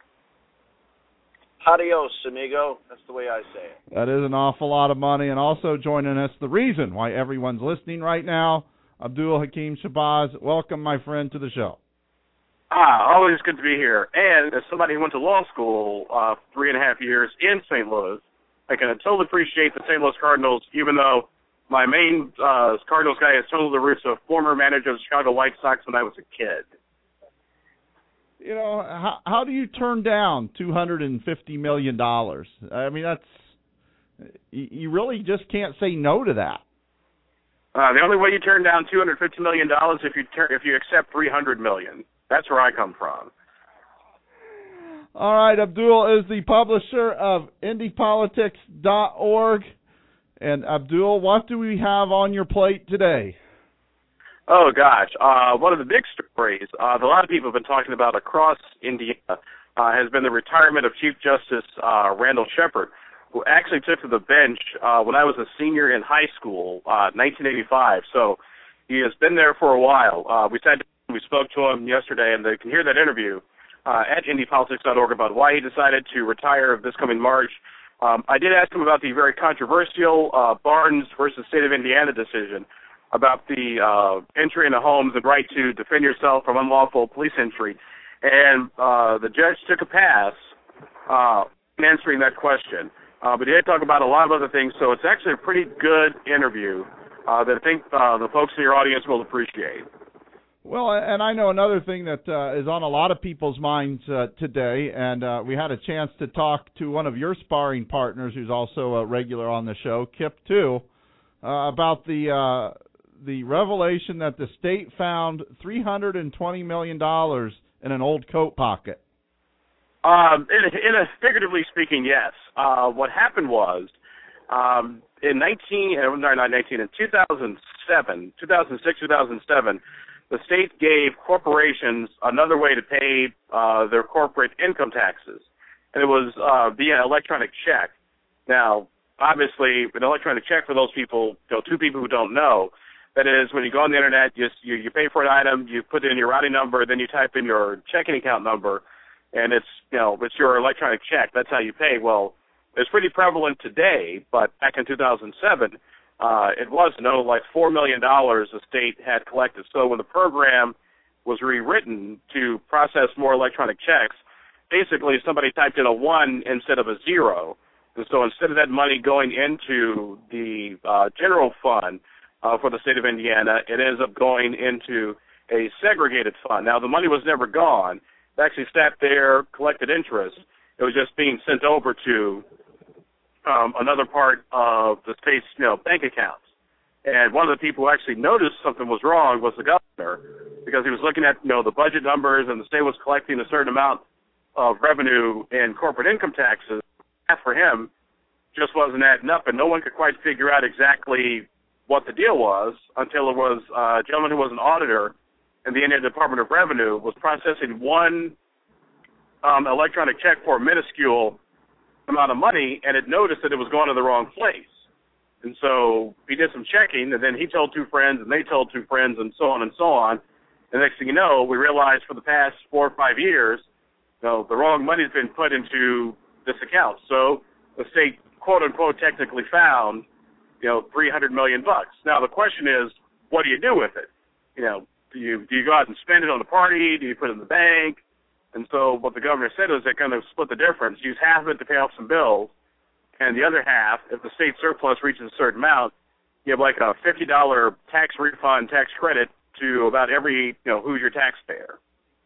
Adios, amigo. That's the way I say it. That is an awful lot of money. And also joining us, the reason why everyone's listening right now, Abdul Hakim Shabazz. Welcome, my friend, to the show. Always good to be here. And as somebody who went to law school 3.5 years in St. Louis, I can totally appreciate the St. Louis Cardinals, even though my main Cardinals guy is Tony La Russa, former manager of the Chicago White Sox when I was a kid. You know, how do you turn down $250 million? I mean, you really just can't say no to that. The only way you turn down $250 million if you accept $300 million. That's where I come from. All right, Abdul is the publisher of IndyPolitics.org. And, Abdul, what do we have on your plate today? Oh, gosh. One of the big stories that a lot of people have been talking about across Indiana has been the retirement of Chief Justice Randall Shepard, who actually took to the bench when I was a senior in high school, 1985. So he has been there for a while. We spoke to him yesterday, and they can hear that interview at IndyPolitics.org about why he decided to retire this coming March. I did ask him about the very controversial Barnes versus State of Indiana decision about the entry into homes and right to defend yourself from unlawful police entry. And the judge took a pass in answering that question. But he did talk about a lot of other things, so it's actually a pretty good interview that I think the folks in your audience will appreciate. Well, and I know another thing that is on a lot of people's minds today, and we had a chance to talk to one of your sparring partners who's also a regular on the show, Kip, too, about the revelation that the state found $320 million in an old coat pocket. Figuratively speaking, yes. What happened was in 2006, 2007, the state gave corporations another way to pay their corporate income taxes, and it was via electronic check. Now, obviously, an electronic check for those people, two people who don't know, that is, when you go on the internet, you pay for an item, you put in your routing number, then you type in your checking account number, and it's your electronic check. That's how you pay. Well, it's pretty prevalent today, but back in 2007, it was like $4 million the state had collected. So when the program was rewritten to process more electronic checks, basically somebody typed in a 1 instead of a 0. And so instead of that money going into the general fund for the state of Indiana, it ends up going into a segregated fund. Now, the money was never gone. It actually sat there, collected interest. It was just being sent over to another part of the state's bank accounts. And one of the people who actually noticed something was wrong was the governor, because he was looking at the budget numbers, and the state was collecting a certain amount of revenue in corporate income taxes. That for him just wasn't adding up, and no one could quite figure out exactly what the deal was until it was a gentleman who was an auditor in the Indiana Department of Revenue was processing one electronic check for a minuscule amount of money, and it noticed that it was going to the wrong place. And so he did some checking, and then he told two friends, and they told two friends, and so on and so on. And next thing you know, we realized for the past 4 or 5 years, the wrong money's been put into this account. So the state, quote unquote, technically found, $300 million. Now the question is, what do you do with it? Do you go out and spend it on the party? Do you put it in the bank? And so what the governor said was they kind of split the difference, use half of it to pay off some bills, and the other half, if the state surplus reaches a certain amount, you have like a $50 tax refund, tax credit to about every Hoosier taxpayer.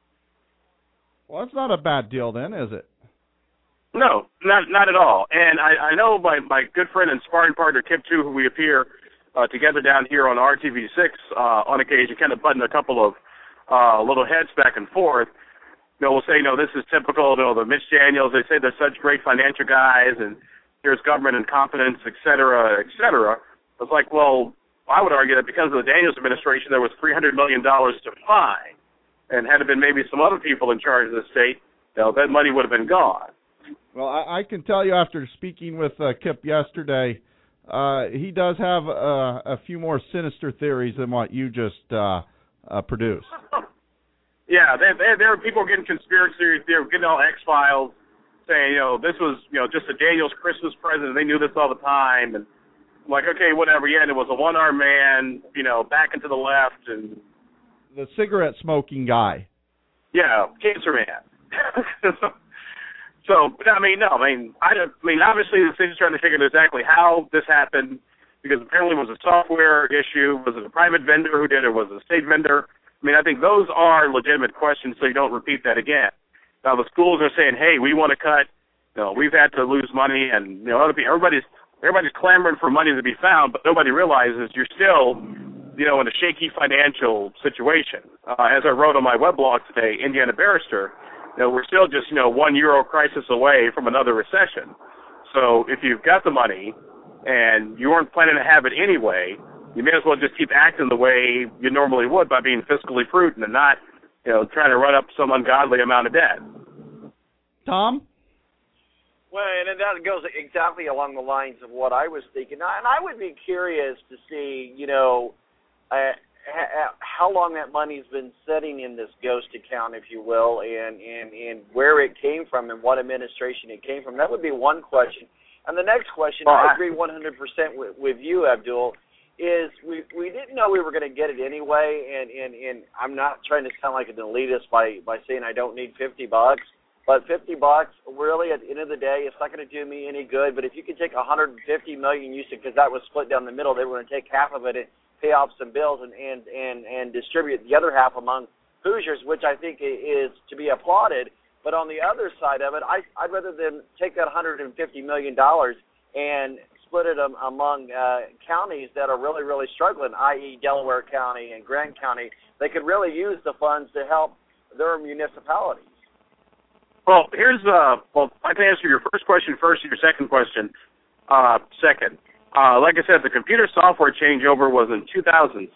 Well, that's not a bad deal then, is it? No, not at all. And I know my good friend and sparring partner, Kip, too, who we appear together down here on RTV6 on occasion, kind of button a couple of little heads back and forth. We'll say, this is typical, the Mitch Daniels, they say they're such great financial guys, and here's government incompetence, et cetera, et cetera. It's like, well, I would argue that because of the Daniels administration, there was $300 million to find, and had it been maybe some other people in charge of the state, that money would have been gone. Well, I can tell you after speaking with Kip yesterday, he does have a few more sinister theories than what you just produced. Yeah, there are people getting conspiracy theories, getting all X-Files, saying, this was, just a Daniels Christmas present, and they knew this all the time, and I'm like, okay, whatever, yeah, and it was a one-armed man, back and to the left, and... The cigarette-smoking guy. Yeah, cancer man. So, obviously the city's trying to figure out exactly how this happened, because apparently it was a software issue. Was it a private vendor who did it? Was it a state vendor? I think those are legitimate questions, so you don't repeat that again. Now, the schools are saying, hey, we want to cut, we've had to lose money, and, other people, everybody's clamoring for money to be found, but nobody realizes you're still, in a shaky financial situation. As I wrote on my weblog today, Indiana Barrister, we're still just, €1 crisis away from another recession. So if you've got the money and you weren't planning to have it anyway, you may as well just keep acting the way you normally would by being fiscally prudent and not, trying to run up some ungodly amount of debt. Tom? Well, and that goes exactly along the lines of what I was thinking. And I would be curious to see, how long that money's been sitting in this ghost account, if you will, and where it came from and what administration it came from. That would be one question. And the next question, I agree 100% with you, Abdul, is we didn't know we were going to get it anyway, and I'm not trying to sound like an elitist by saying I don't need $50, But $50, really, at the end of the day, it's not going to do me any good. But if you could take $150 million, because that was split down the middle, they were going to take half of it and pay off some bills and distribute the other half among Hoosiers, which I think is to be applauded. But on the other side of it, I'd rather them take that $150 million and split it among counties that are really, really struggling, i.e. Delaware County and Grant County. They could really use the funds to help their municipalities. Well, I can answer your first question first and your second question second. Like I said, the computer software changeover was in 2006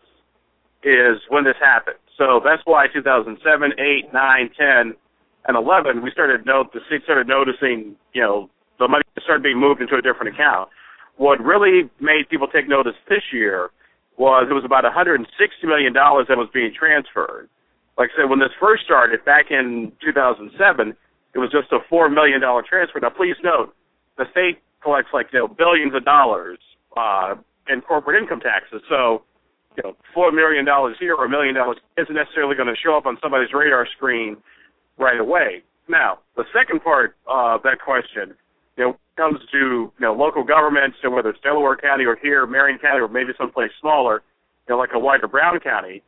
is when this happened. So that's why 2007, 8, 9, 10, and 11, the state started noticing, the money started being moved into a different account. What really made people take notice this year was it was about $160 million that was being transferred. Like I said, when this first started back in 2007, it was just a $4 million transfer. Now, please note, the state collects billions of dollars in corporate income taxes. So, $4 million here or $1 million isn't necessarily going to show up on somebody's radar screen right away. Now, the second part of that question, comes to local governments, whether it's Delaware County or here, Marion County, or maybe someplace smaller, like a White or Brown County.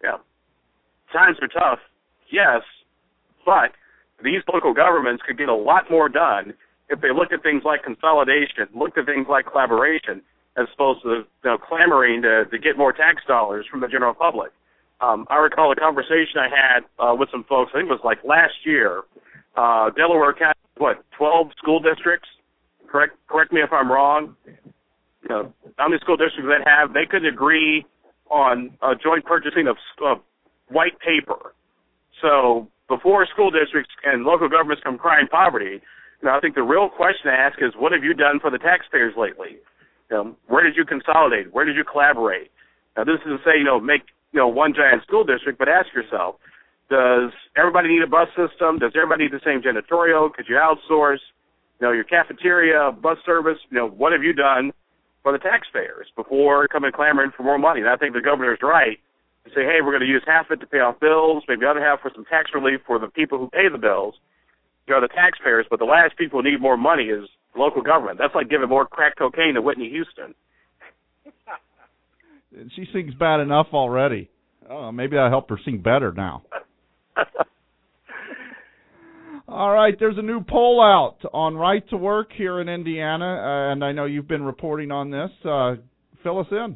Times are tough, yes, but these local governments could get a lot more done if they looked at things like consolidation, looked at things like collaboration, as opposed to clamoring to get more tax dollars from the general public. I recall a conversation I had with some folks, I think it was last year. Delaware County, 12 school districts? Correct me if I'm wrong. How many school districts they couldn't agree on joint purchasing of white paper. So before school districts and local governments come crying poverty, I think the real question to ask is, what have you done for the taxpayers lately? Where did you consolidate? Where did you collaborate? Now, this is to say, make one giant school district, but ask yourself, does everybody need a bus system? Does everybody need the same janitorial? Could you outsource, your cafeteria, bus service? What have you done for the taxpayers before coming clamoring for more money? And I think the governor's right to say, hey, we're going to use half of it to pay off bills, maybe the other half for some tax relief for the people who pay the bills, the taxpayers, but the last people who need more money is local government. That's like giving more crack cocaine to Whitney Houston. She sings bad enough already. Oh, maybe I'll help her sing better now. All right, there's a new poll out on right to work here in Indiana, and I know you've been reporting on this. Fill us in.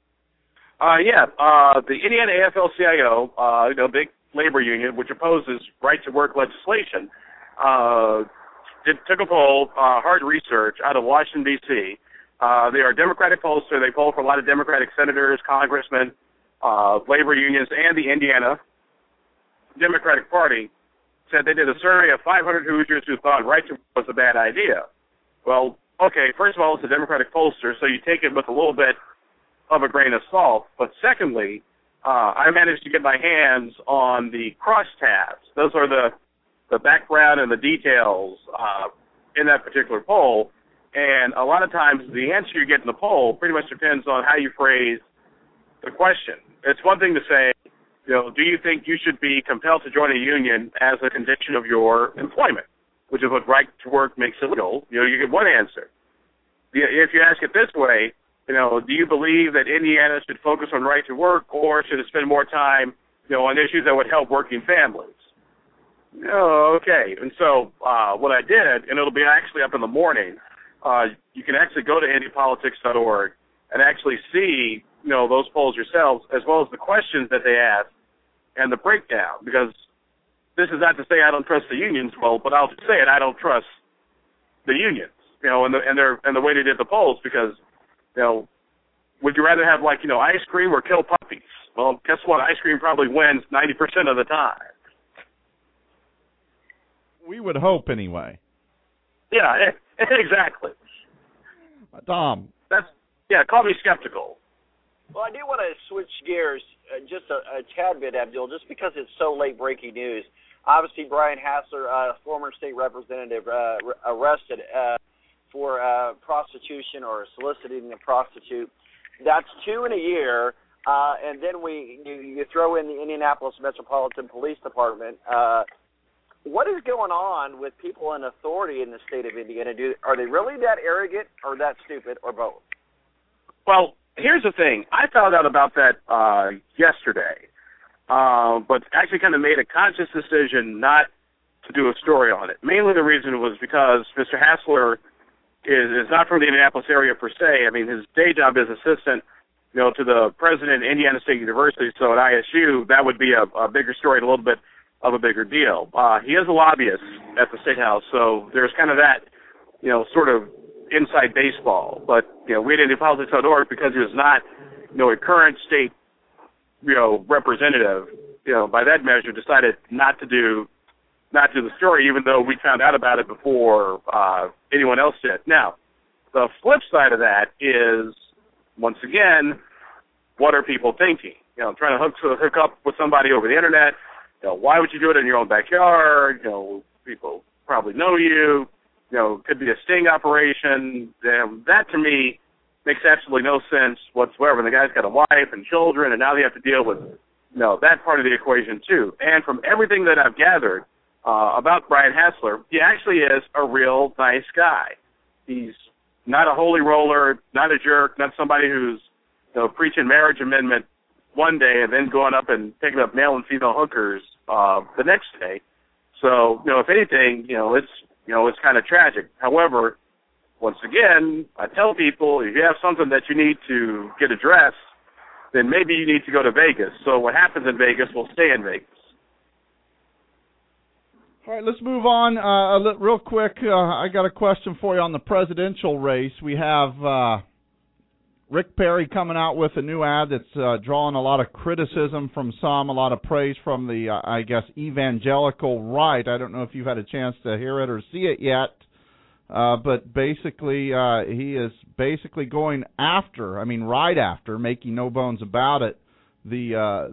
The Indiana AFL-CIO, big labor union, which opposes right-to-work legislation, took a poll, hard research, out of Washington, D.C. They are a Democratic pollster. They poll for a lot of Democratic senators, congressmen, labor unions, and the Indiana Democratic Party. Said they did a survey of 500 Hoosiers who thought right-to-work was a bad idea. Well, okay, first of all, it's a Democratic pollster, so you take it with a little bit of a grain of salt. But secondly, I managed to get my hands on the crosstabs. Those are the background and the details in that particular poll. And a lot of times the answer you get in the poll pretty much depends on how you phrase the question. It's one thing to say, do you think you should be compelled to join a union as a condition of your employment, which is what right to work makes illegal? You get one answer. If you ask it this way, do you believe that Indiana should focus on right to work, or should it spend more time, on issues that would help working families? Okay. And so what I did, and it'll be actually up in the morning, you can actually go to IndyPolitics.org and actually see, those polls yourselves, as well as the questions that they ask and the breakdown. Because this is not to say I don't trust the unions, but I'll just say it, I don't trust the unions, and the way they did the polls, because, would you rather have ice cream or kill puppies? Well, guess what? Ice cream probably wins 90% of the time. We would hope, anyway. Yeah, exactly. Tom. Call me skeptical. Well, I do want to switch gears just a tad bit, Abdul, just because it's so late breaking news. Obviously, Brian Hassler, former state representative, arrested for prostitution or soliciting a prostitute. That's 2 in a year, and then you throw in the Indianapolis Metropolitan Police Department what is going on with people in authority in the state of Indiana? Are they really that arrogant or that stupid or both? Well, here's the thing. I found out about that yesterday, but actually kind of made a conscious decision not to do a story on it. Mainly the reason was because Mr. Hassler is not from the Indianapolis area per se. I mean, his day job is assistant, to the president of Indiana State University. So at ISU, that would be a bigger story and a little bit of a bigger deal. He is a lobbyist at the State House, so there's kind of that, sort of inside baseball. But, we at IndianaPolitics.org, because he was not, a current state, representative, by that measure, decided not to do the story, even though we found out about it before anyone else did. Now, the flip side of that is, once again, what are people thinking? Trying to hook up with somebody over the internet. Why would you do it in your own backyard? People probably know you. Could be a sting operation. That, to me, makes absolutely no sense whatsoever. And the guy's got a wife and children, and now they have to deal with, that part of the equation, too. And from everything that I've gathered about Brian Hassler, he actually is a real nice guy. He's not a holy roller, not a jerk, not somebody who's preaching marriage amendment one day and then going up and picking up male and female hookers the next day. So, if anything, it's kind of tragic. However, once again, I tell people, if you have something that you need to get addressed, then maybe you need to go to Vegas. So what happens in Vegas will stay in Vegas. All right, let's move on real quick. I got a question for you on the presidential race. We have Rick Perry coming out with a new ad that's drawing a lot of criticism from some, a lot of praise from the, evangelical right. I don't know if you've had a chance to hear it or see it yet, but basically he is basically going after, right after, making no bones about it, the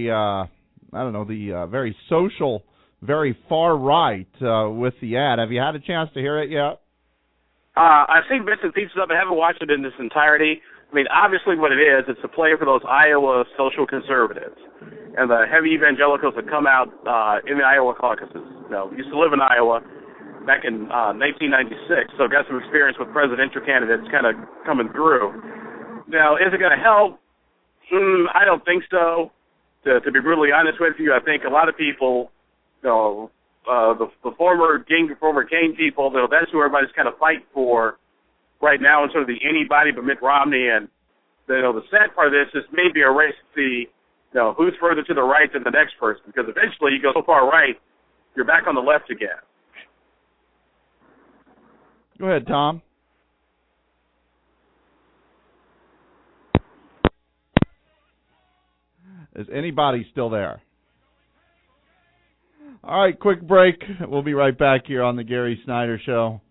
very social, very far right with the ad. Have you had a chance to hear it yet? I've seen bits and pieces of it. I haven't watched it in its entirety. Obviously what it is, it's a play for those Iowa social conservatives and the heavy evangelicals that come out in the Iowa caucuses. Used to live in Iowa back in 1996, so got some experience with presidential candidates kind of coming through. Now, is it going to help? I don't think so. To be brutally honest with you, I think a lot of people, the former Kane people, that's who everybody's kind of fighting for right now, and sort of the anybody but Mitt Romney. And the sad part of this is maybe a race to see who's further to the right than the next person, because eventually you go so far right, you're back on the left again. Go ahead, Tom. Is anybody still there? All right, quick break. We'll be right back here on the Gary Snyder Show.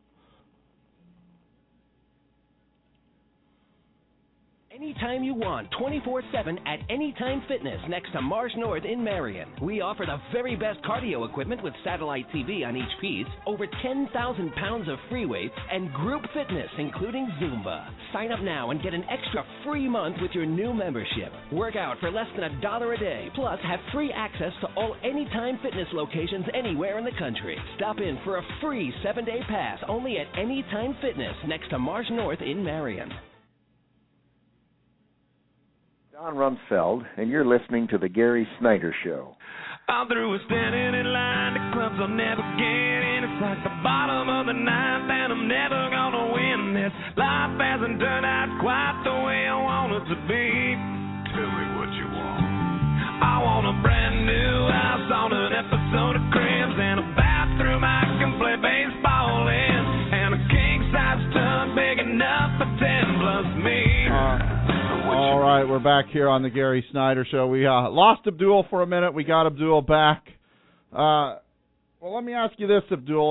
Anytime you want, 24/7 at Anytime Fitness next to Mars North in Marion. We offer the very best cardio equipment with satellite TV on each piece, over 10,000 pounds of free weights, and group fitness, including Zumba. Sign up now and get an extra free month with your new membership. Work out for less than $1 a day, plus have free access to all Anytime Fitness locations anywhere in the country. Stop in for a free 7-day pass only at Anytime Fitness next to Mars North in Marion. Don Rumsfeld, and you're listening to The Gary Snyder Show. I'm through with standing in line, the clubs I'll never get in. It's like the bottom of the ninth, and I'm never gonna win this. Life hasn't turned out quite the way I want it to be. Tell me what you want. I want a brand new house on an episode of Cribs, and a bathroom I can play baseball in, and a king-size tub big enough for 10 plus me. All right, we're back here on the Gary Snyder Show. We lost Abdul for a minute. We got Abdul back. Well, let me ask you this, Abdul.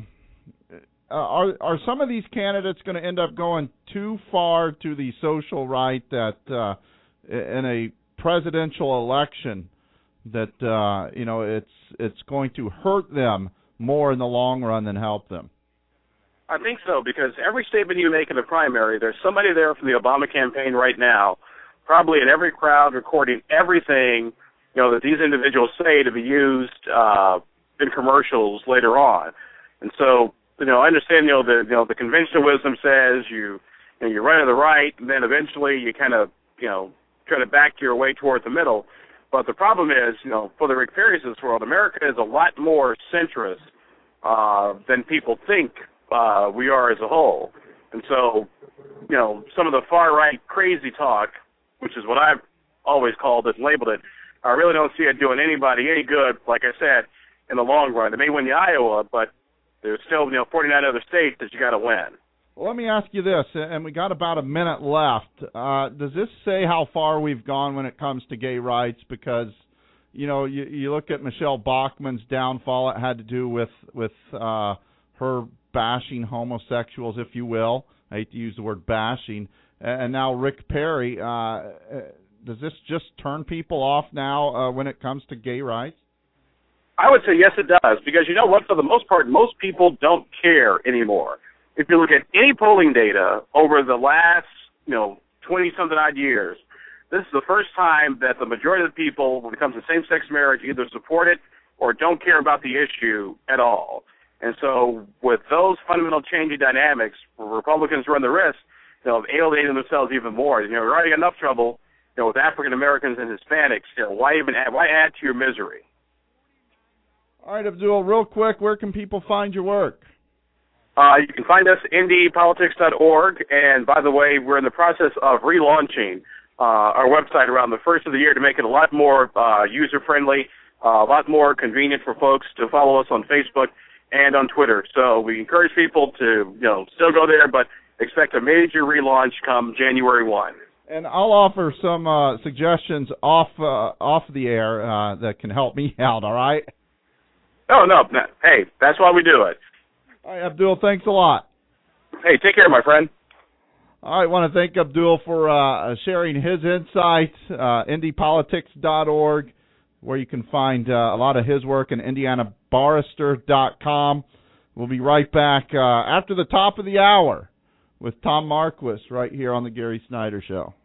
Are some of these candidates going to end up going too far to the social right that in a presidential election that it's going to hurt them more in the long run than help them? I think so, because every statement you make in the primary, there's somebody there from the Obama campaign right now, probably in every crowd, recording everything that these individuals say to be used in commercials later on. And so, I understand, the conventional wisdom says you're right or the right, and then eventually you kind of, try to back your way toward the middle. But the problem is, for the Rick Perrys of this world, America is a lot more centrist than people think we are as a whole. And so, some of the far-right crazy talk, which is what I've always called it and labeled it, I really don't see it doing anybody any good, like I said, in the long run. They may win the Iowa, but there's still, 49 other states that you got to win. Well, let me ask you this, and we got about a minute left. Does this say how far we've gone when it comes to gay rights? Because, you look at Michelle Bachmann's downfall. It had to do with her bashing homosexuals, if you will. I hate to use the word bashing. And now Rick Perry. Does this just turn people off now when it comes to gay rights? I would say yes, it does, because you know what? For the most part, most people don't care anymore. If you look at any polling data over the last, 20-something odd years, this is the first time that the majority of the people, when it comes to same-sex marriage, either support it or don't care about the issue at all. And so with those fundamental changing dynamics, Republicans run the risk of alienating themselves even more. You're already got enough trouble, with African Americans and Hispanics. Why add to your misery? All right, Abdul, real quick, where can people find your work? You can find us at ndpolitics.org, and by the way, we're in the process of relaunching our website around the first of the year to make it a lot more user-friendly, a lot more convenient for folks to follow us on Facebook and on Twitter. So we encourage people to, still go there, but expect a major relaunch come January 1. And I'll offer some suggestions off the air that can help me out, all right? Oh, no. Hey, that's why we do it. All right, Abdul, thanks a lot. Hey, take care, my friend. All right, I want to thank Abdul for sharing his insights, IndyPolitics.org, where you can find a lot of his work, and IndianaBarrister.com. We'll be right back after the top of the hour with Tom Marquis right here on The Gary Snyder Show.